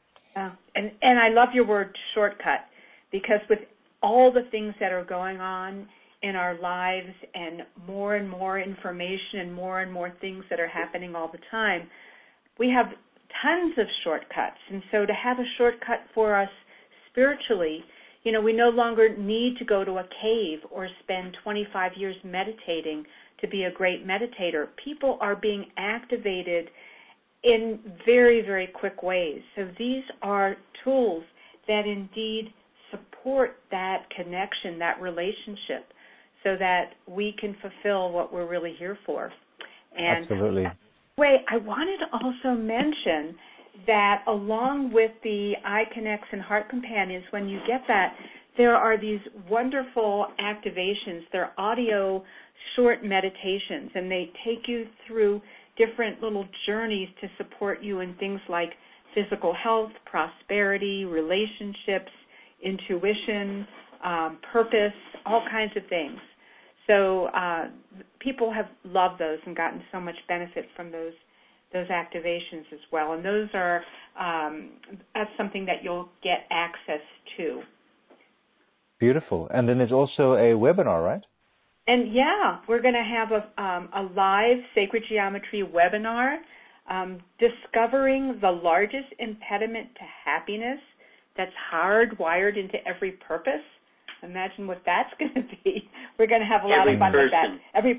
And I love your word shortcut, because with all the things that are going on in our lives and more information and more things that are happening all the time, we have tons of shortcuts. And so to have a shortcut for us spiritually We no longer need to go to a cave or spend 25 years meditating to be a great meditator. People are being activated in very, very quick ways. So these are tools that indeed support that connection, that relationship, so that we can fulfill what we're really here for. And absolutely. Wait, I wanted to also mention that along with the iConnects and Heart Companions, when you get that, there are these wonderful activations. They're audio short meditations, and they take you through different little journeys to support you in things like physical health, prosperity, relationships, intuition, purpose, all kinds of things. So people have loved those and gotten so much benefit from those activations as well. And those are that's something that you'll get access to. Beautiful. And then there's also a webinar, right? And yeah, we're going to have a live Sacred Geometry webinar, discovering the largest impediment to happiness that's hardwired into every purpose. Imagine what that's going to be. We're going to have a lot of fun with that. Every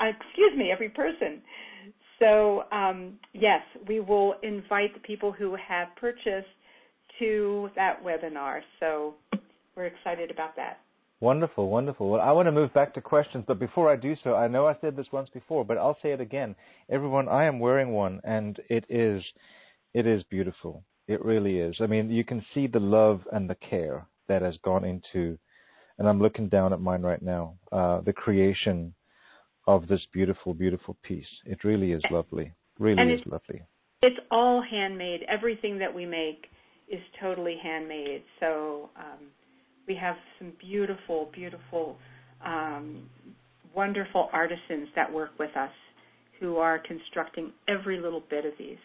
person. So, yes, we will invite the people who have purchased to that webinar. So we're excited about that. Wonderful, wonderful. Well, I want to move back to questions, but before I do so, I know I said this once before, but I'll say it again. Everyone, I am wearing one, and it is beautiful. It really is. I mean, you can see the love and the care that has gone into, and I'm looking down at mine right now, the creation of this beautiful, beautiful piece. It really is lovely. Really is lovely. It's all handmade. Everything that we make is totally handmade. So we have some beautiful, beautiful, wonderful artisans that work with us who are constructing every little bit of these.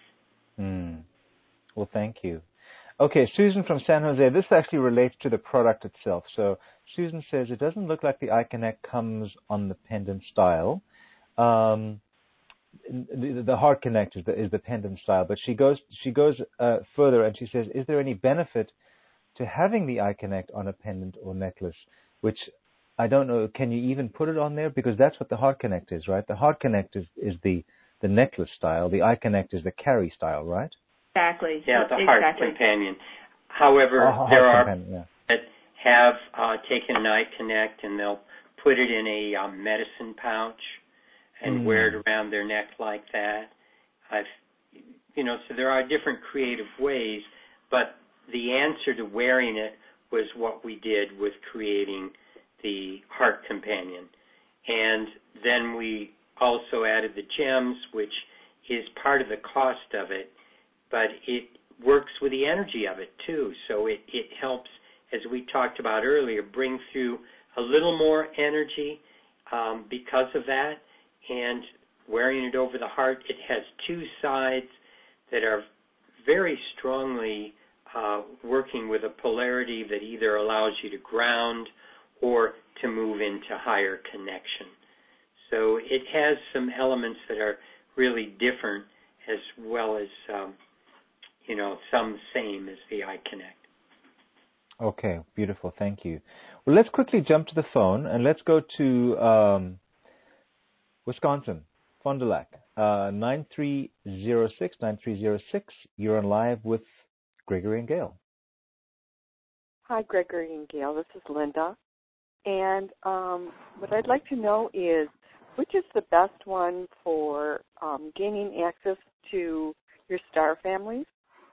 Well, thank you. Okay, Susan from San Jose. This actually relates to the product itself. So Susan says it doesn't look like the iConnect comes on the pendant style. The Heart Connect is the pendant style, but she goes further and she says, is there any benefit to having the iConnect on a pendant or necklace? Which I don't know. Can you even put it on there? Because that's what the Heart Connect is, right? The Heart Connect is the necklace style. The iConnect is the carry style, right? Exactly. Yeah, the Heart Companion. However, there are that have taken an iConnect and they'll put it in a medicine pouch and wear it around their neck like that. So there are different creative ways, but the answer to wearing it was what we did with creating the Heart Companion. And then we also added the gems, which is part of the cost of it, but it works with the energy of it too. So it helps, as we talked about earlier, bring through a little more energy because of that. And wearing it over the heart, it has two sides that are very strongly working with a polarity that either allows you to ground or to move into higher connection. So it has some elements that are really different, as well as some same as the iConnect. Okay, beautiful. Thank you. Well, let's quickly jump to the phone and let's go to Wisconsin, Fond du Lac, 9306. You're on live with Gregory and Gail. Hi, Gregory and Gail. This is Linda. And what I'd like to know is, which is the best one for gaining access to your star families?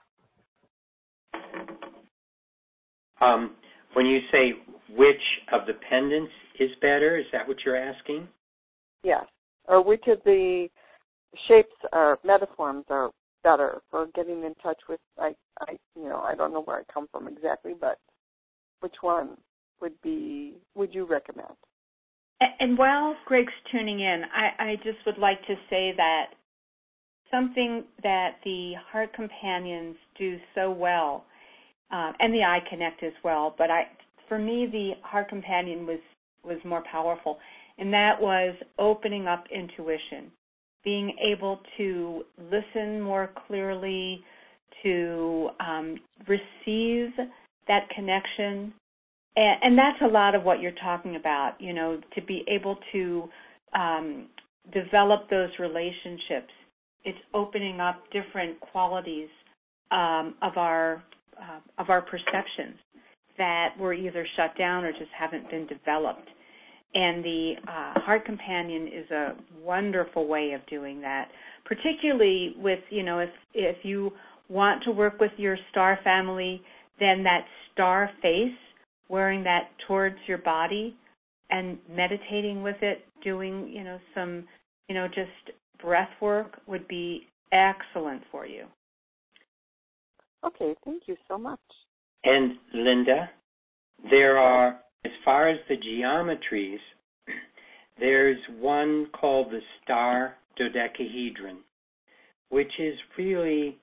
When you say which of the pendants is better, is that what you're asking? Yes. Or which of the shapes or metaforms are better for getting in touch with, I don't know where I come from exactly, but which one would you recommend? And while Greg's tuning in, I just would like to say that something that the Heart Companions do so well, and the iConnect as well, but for me the Heart Companion was more powerful, and that was opening up intuition, being able to listen more clearly, to receive that connection, And that's a lot of what you're talking about, to be able to develop those relationships. It's opening up different qualities of our perceptions that were either shut down or just haven't been developed. And the Heart Companion is a wonderful way of doing that, particularly with, if you want to work with your star family, then that star face, wearing that towards your body and meditating with it, doing, some, just breath work would be excellent for you. Okay, thank you so much. And Linda, there are, as far as the geometries, there's one called the star dodecahedron, which is really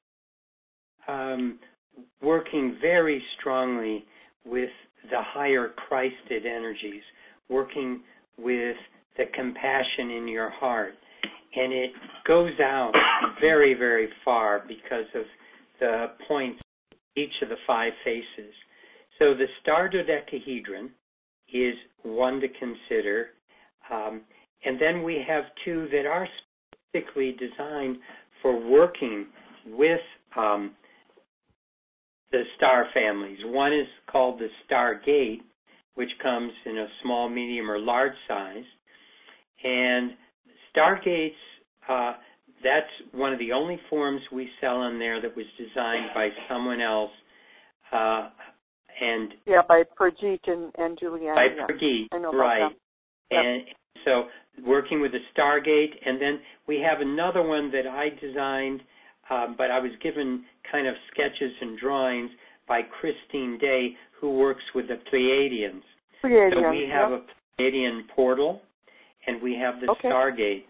working very strongly with the higher Christed energies, working with the compassion in your heart. And it goes out very, very far because of the points each of the 5 faces. So the star dodecahedron is one to consider. And then we have 2 that are specifically designed for working with the star families. One is called the Stargate, which comes in a small, medium, or large size. And Stargates, that's one of the only forms we sell in there that was designed by someone else. By Purjeet and Julianne. By Purjeet, right. Yep. And so working with the Stargate, and then we have another one that I designed, but I was given kind of sketches and drawings by Christine Day, who works with the Pleiadians. So we have a Pleiadian portal, and we have the Stargate.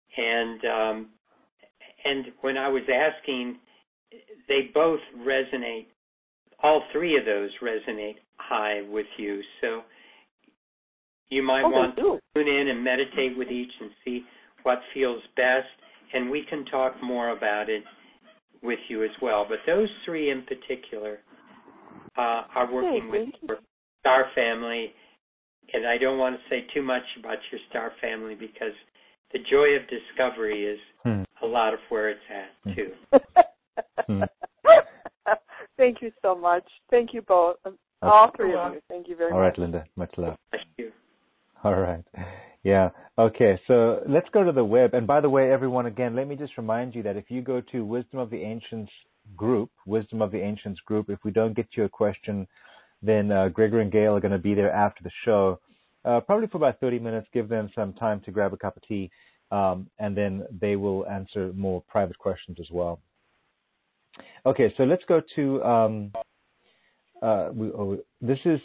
And when I was asking, they both resonate. All 3 of those resonate high with you. So you might want to tune in and meditate with each and see what feels best. And we can talk more about it with you as well. But those 3 in particular are working with your star family. And I don't want to say too much about your star family because the joy of discovery is a lot of where it's at, too. Thank you so much. Thank you both. All 3 of you. Thank you very much. All right, Linda. Much love. Thank you. All right. Yeah. Okay. So let's go to the web. And by the way, everyone, again, let me just remind you that if you go to Wisdom of the Ancients group, if we don't get to your question, then Gregor and Gail are going to be there after the show, probably for about 30 minutes, give them some time to grab a cup of tea, and then they will answer more private questions as well. Okay, so let's go to, this is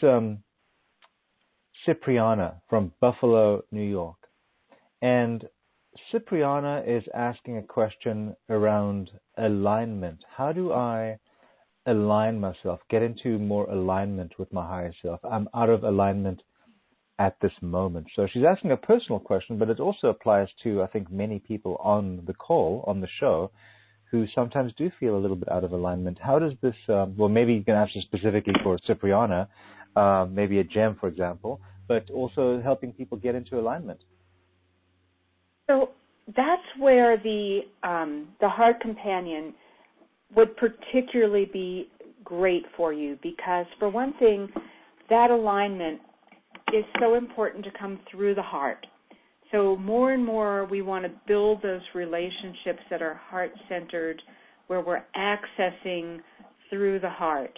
Cipriana from Buffalo, New York. And Cipriana is asking a question around alignment. How do I align myself, get into more alignment with my higher self? I'm out of alignment at this moment. So she's asking a personal question, but it also applies to, I think, many people on the call, on the show, who sometimes do feel a little bit out of alignment. How does this, well, maybe you can answer specifically for Cipriana, maybe a gem, for example, but also helping people get into alignment. So that's where the Heart Companion would particularly be great for you because, for one thing, that alignment is so important to come through the heart. So more and more we want to build those relationships that are heart-centered, where we're accessing through the heart.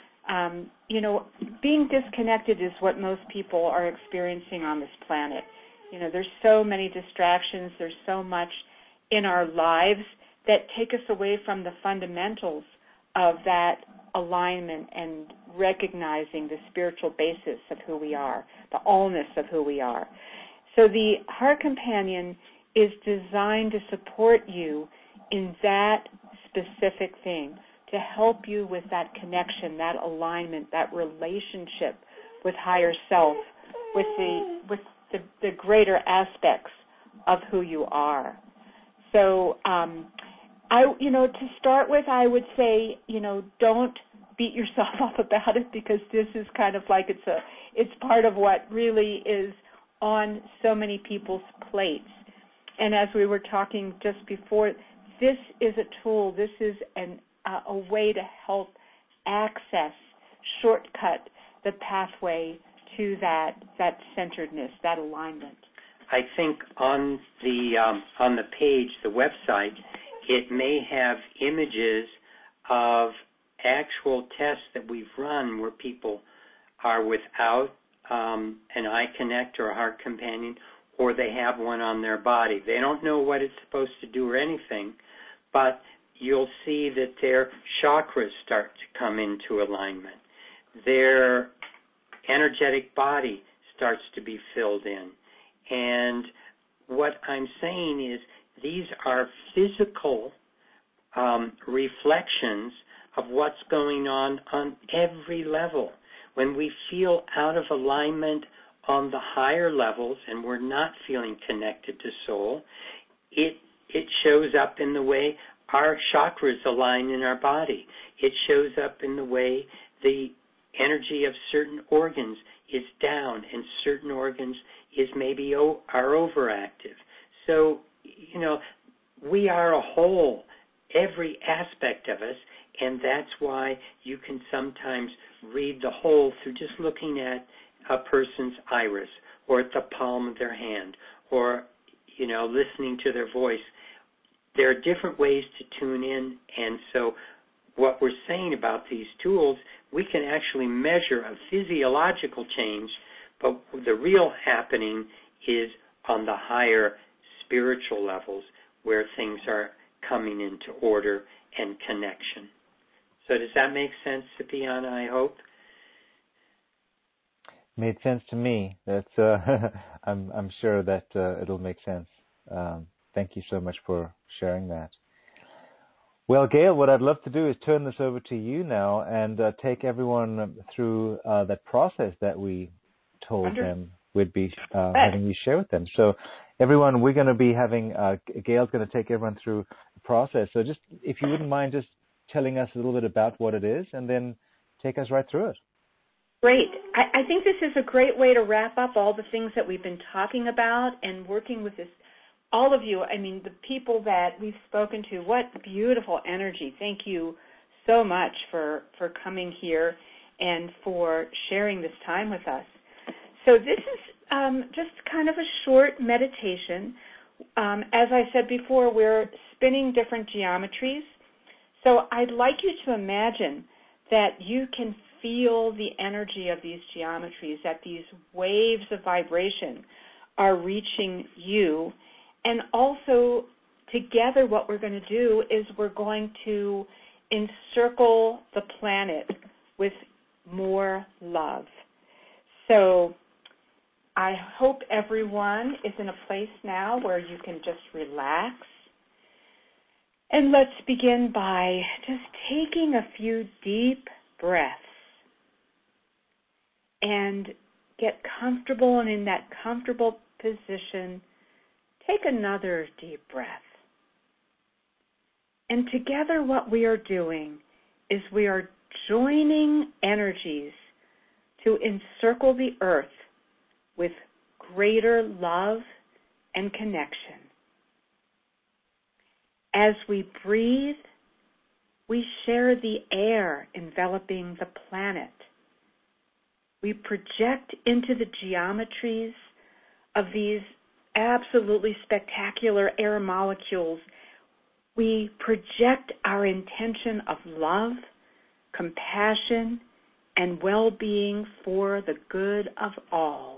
Being disconnected is what most people are experiencing on this planet. There's so many distractions, there's so much in our lives that take us away from the fundamentals of that alignment and recognizing the spiritual basis of who we are, the allness of who we are. So the Heart Companion is designed to support you in that specific thing, to help you with that connection, that alignment, that relationship with higher self, with the greater aspects of who you are. So, to start with, I would say, don't beat yourself up about it, because this is kind of like it's part of what really is on so many people's plates. And as we were talking just before, this is a tool. This is a way to help access, shortcut the pathway to that centeredness, that alignment. I think on the page, the website, it may have images of actual tests that we've run where people are without an eye connect or a heart companion, or they have one on their body. They don't know what it's supposed to do or anything, but you'll see that their chakras start to come into alignment. Their energetic body starts to be filled in. And what I'm saying is these are physical reflections of what's going on every level. When we feel out of alignment on the higher levels and we're not feeling connected to soul, it shows up in the way our chakras align in our body. It shows up in the way the energy of certain organs is down and certain organs is maybe are overactive. So, we are a whole, every aspect of us, and that's why you can sometimes read the whole through just looking at a person's iris or at the palm of their hand or, listening to their voice. There are different ways to tune in, and so what we're saying about these tools, we can actually measure a physiological change, but the real happening is on the higher spiritual levels where things are coming into order and connection. So does that make sense, Sapiana, I hope? Made sense to me. That's I'm sure that it'll make sense. Thank you so much for sharing that. Well, Gail, what I'd love to do is turn this over to you now and take everyone through that process that we told them we'd be having you share with them. So, everyone, we're going to be having Gail's going to take everyone through the process. So, just if you wouldn't mind, just telling us a little bit about what it is, and then take us right through it. Great. I think this is a great way to wrap up all the things that we've been talking about and working with this. All of you, the people that we've spoken to, what beautiful energy. Thank you so much for coming here and for sharing this time with us. So this is just kind of a short meditation. As I said before, we're spinning different geometries. So I'd like you to imagine that you can feel the energy of these geometries, that these waves of vibration are reaching you. And also, together, what we're going to do is we're going to encircle the planet with more love. So I hope everyone is in a place now where you can just relax. And let's begin by just taking a few deep breaths and get comfortable, and in that comfortable position, take another deep breath. And together what we are doing is we are joining energies to encircle the earth with greater love and connection. As we breathe, we share the air enveloping the planet. We project into the geometries of these absolutely spectacular air molecules. We project our intention of love, compassion, and well-being for the good of all.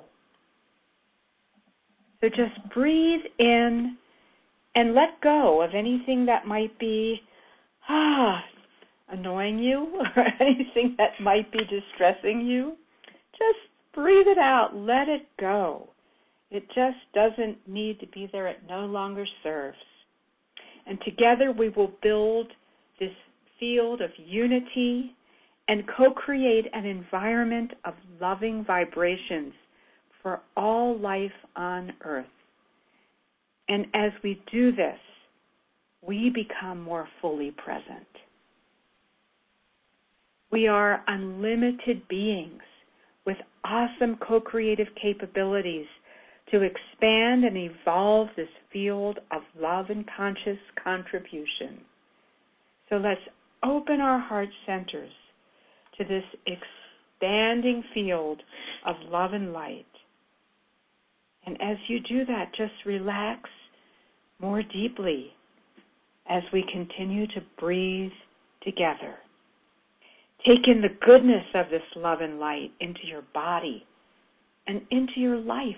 So just breathe in and let go of anything that might be annoying you or anything that might be distressing you. Just breathe it out. Let it go. It just doesn't need to be there. It no longer serves. And together we will build this field of unity and co-create an environment of loving vibrations for all life on earth. And as we do this, we become more fully present. We are unlimited beings with awesome co-creative capabilities to expand and evolve this field of love and conscious contribution. So let's open our heart centers to this expanding field of love and light. And as you do that, just relax more deeply as we continue to breathe together. Take in the goodness of this love and light into your body and into your life.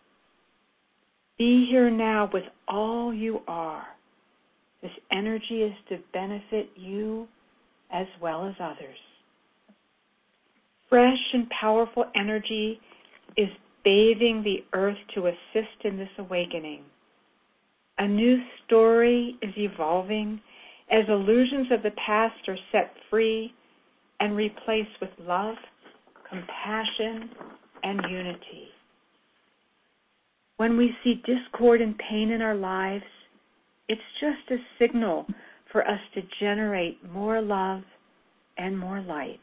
Be here now with all you are. This energy is to benefit you as well as others. Fresh and powerful energy is bathing the earth to assist in this awakening. A new story is evolving as illusions of the past are set free and replaced with love, compassion, and unity. When we see discord and pain in our lives, it's just a signal for us to generate more love and more light.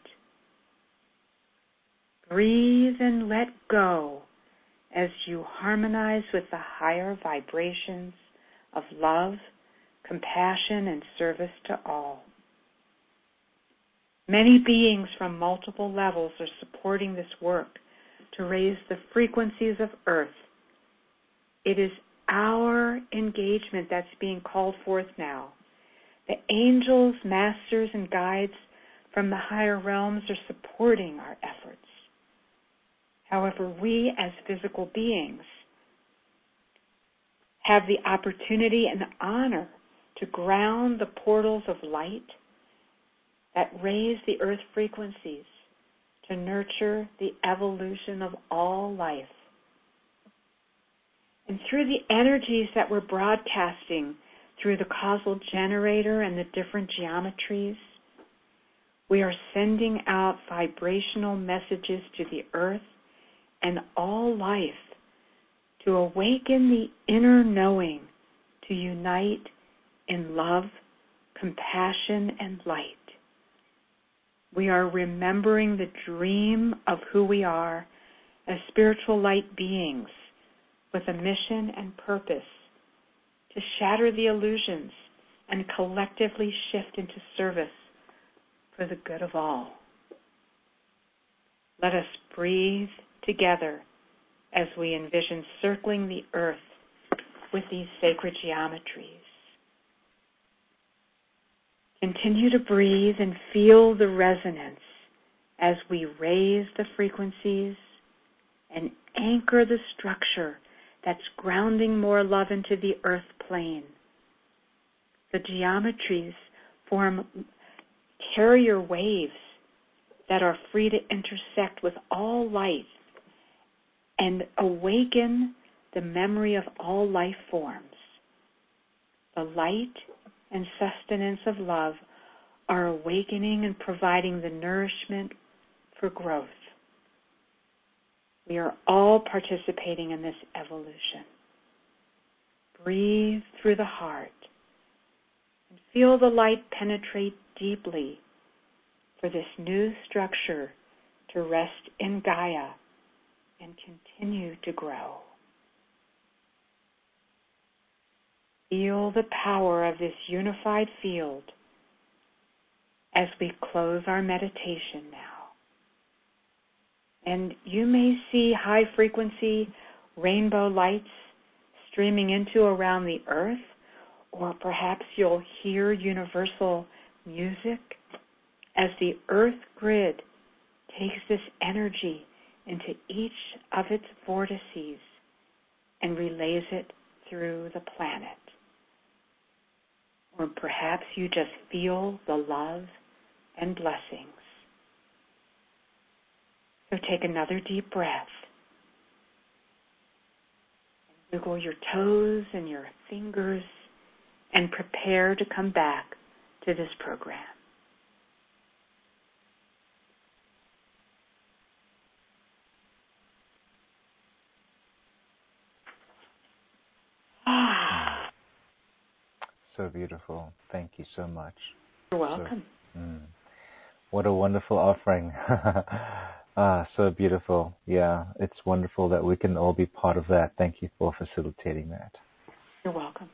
Breathe and let go as you harmonize with the higher vibrations of love, compassion, and service to all. Many beings from multiple levels are supporting this work to raise the frequencies of Earth. It is our engagement that's being called forth now. The angels, masters, and guides from the higher realms are supporting our efforts. However, we as physical beings have the opportunity and the honor to ground the portals of light that raise the earth frequencies to nurture the evolution of all life. And through the energies that we're broadcasting through the causal generator and the different geometries, we are sending out vibrational messages to the earth and all life to awaken the inner knowing, to unite in love, compassion, and light. We are remembering the dream of who we are as spiritual light beings with a mission and purpose to shatter the illusions and collectively shift into service for the good of all. Let us breathe together as we envision circling the earth with these sacred geometries. Continue to breathe and feel the resonance as we raise the frequencies and anchor the structure that's grounding more love into the earth plane. The geometries form carrier waves that are free to intersect with all life and awaken the memory of all life forms. The light and sustenance of love are awakening and providing the nourishment for growth. We are all participating in this evolution. Breathe through the heart and feel the light penetrate deeply for this new structure to rest in Gaia and continue to grow. Feel the power of this unified field as we close our meditation now. And you may see high-frequency rainbow lights streaming into around the earth, or perhaps you'll hear universal music as the earth grid takes this energy into each of its vortices and relays it through the planet. Or perhaps you just feel the love and blessings. So take another deep breath. Wiggle your toes and your fingers and prepare to come back to this program. So beautiful. Thank you so much. You're welcome. What a wonderful offering. So beautiful. Yeah, it's wonderful that we can all be part of that. Thank you for facilitating that. You're welcome.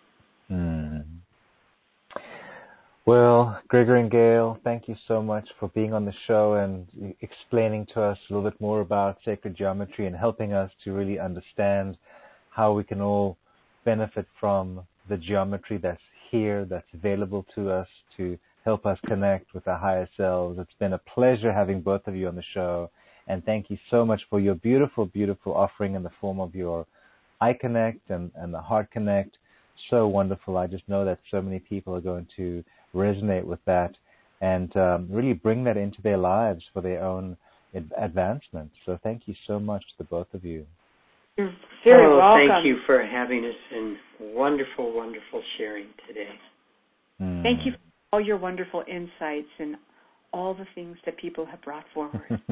Well, Gregory and Gail, thank you so much for being on the show and explaining to us a little bit more about sacred geometry and helping us to really understand how we can all benefit from the geometry that's here, that's available to us to help us connect with our higher selves. It's been a pleasure having both of you on the show. And thank you so much for your beautiful, beautiful offering in the form of your Eye Connect and the Heart Connect. So wonderful. I just know that so many people are going to resonate with that and really bring that into their lives for their own advancement. So thank you so much to the both of you. You're very welcome. Thank you for having us and wonderful, wonderful sharing today. Thank you for all your wonderful insights and all the things that people have brought forward.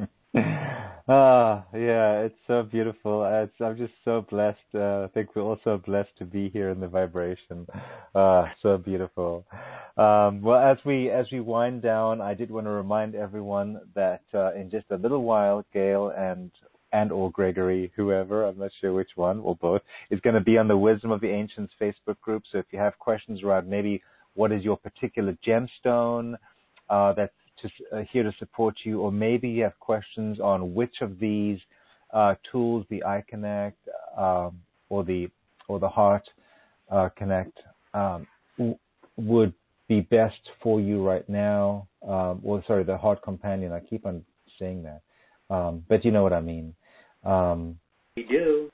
Yeah, it's so beautiful. I'm just so blessed. I think we're also blessed to be here in the vibration. So beautiful. Well, as we wind down, I did want to remind everyone that in just a little while, Gail and or Gregory, whoever, I'm not sure which one, or both, is going to be on the Wisdom of the Ancients Facebook group. So if you have questions around maybe what is your particular gemstone that's here to support you, or maybe you have questions on which of these tools, the Eye Connect or the Heart Connect, would be best for you right now. The Heart Companion. I keep on saying that, but you know what I mean. We do.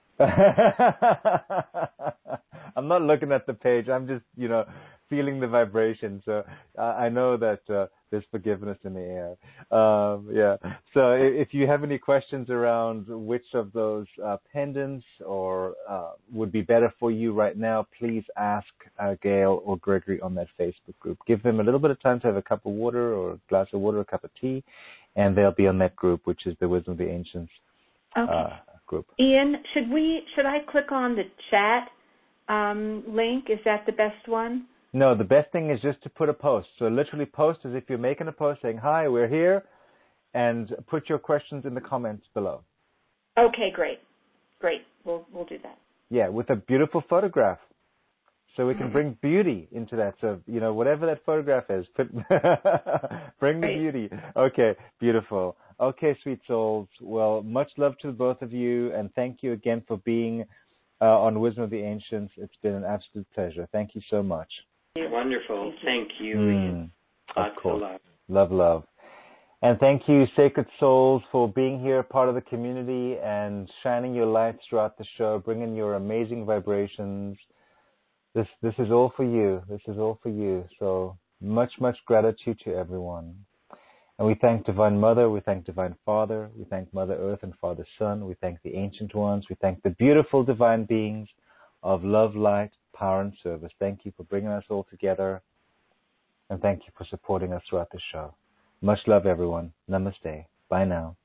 I'm not looking at the page. I'm just, feeling the vibration. So I know that there's forgiveness in the air. Yeah. So if you have any questions around which of those pendants or would be better for you right now, please ask Gail or Gregory on that Facebook group. Give them a little bit of time to have a cup of water or a glass of water, or a cup of tea, and they'll be on that group, which is the Wisdom of the Ancients group. Ian, should I click on the chat link? Is that the best one? No, the best thing is just to put a post. So literally post as if you're making a post saying, "Hi, we're here," and put your questions in the comments below. Okay, great. We'll do that. Yeah, with a beautiful photograph. So we can bring beauty into that. So, whatever that photograph is, bring the beauty. Okay, beautiful. Okay, sweet souls. Well, much love to both of you, and thank you again for being on Wisdom of the Ancients. It's been an absolute pleasure. Thank you so much. Wonderful. Thank you, Ian. Of course. Love. And thank you, Sacred Souls, for being here, part of the community, and shining your lights throughout the show, bringing your amazing vibrations. This is all for you. This is all for you. So much gratitude to everyone. And we thank Divine Mother, we thank Divine Father, we thank Mother Earth and Father Son, we thank the Ancient Ones, we thank the beautiful divine beings of love, light, power, and service. Thank you for bringing us all together, and thank you for supporting us throughout the show. Much love, everyone. Namaste. Bye now.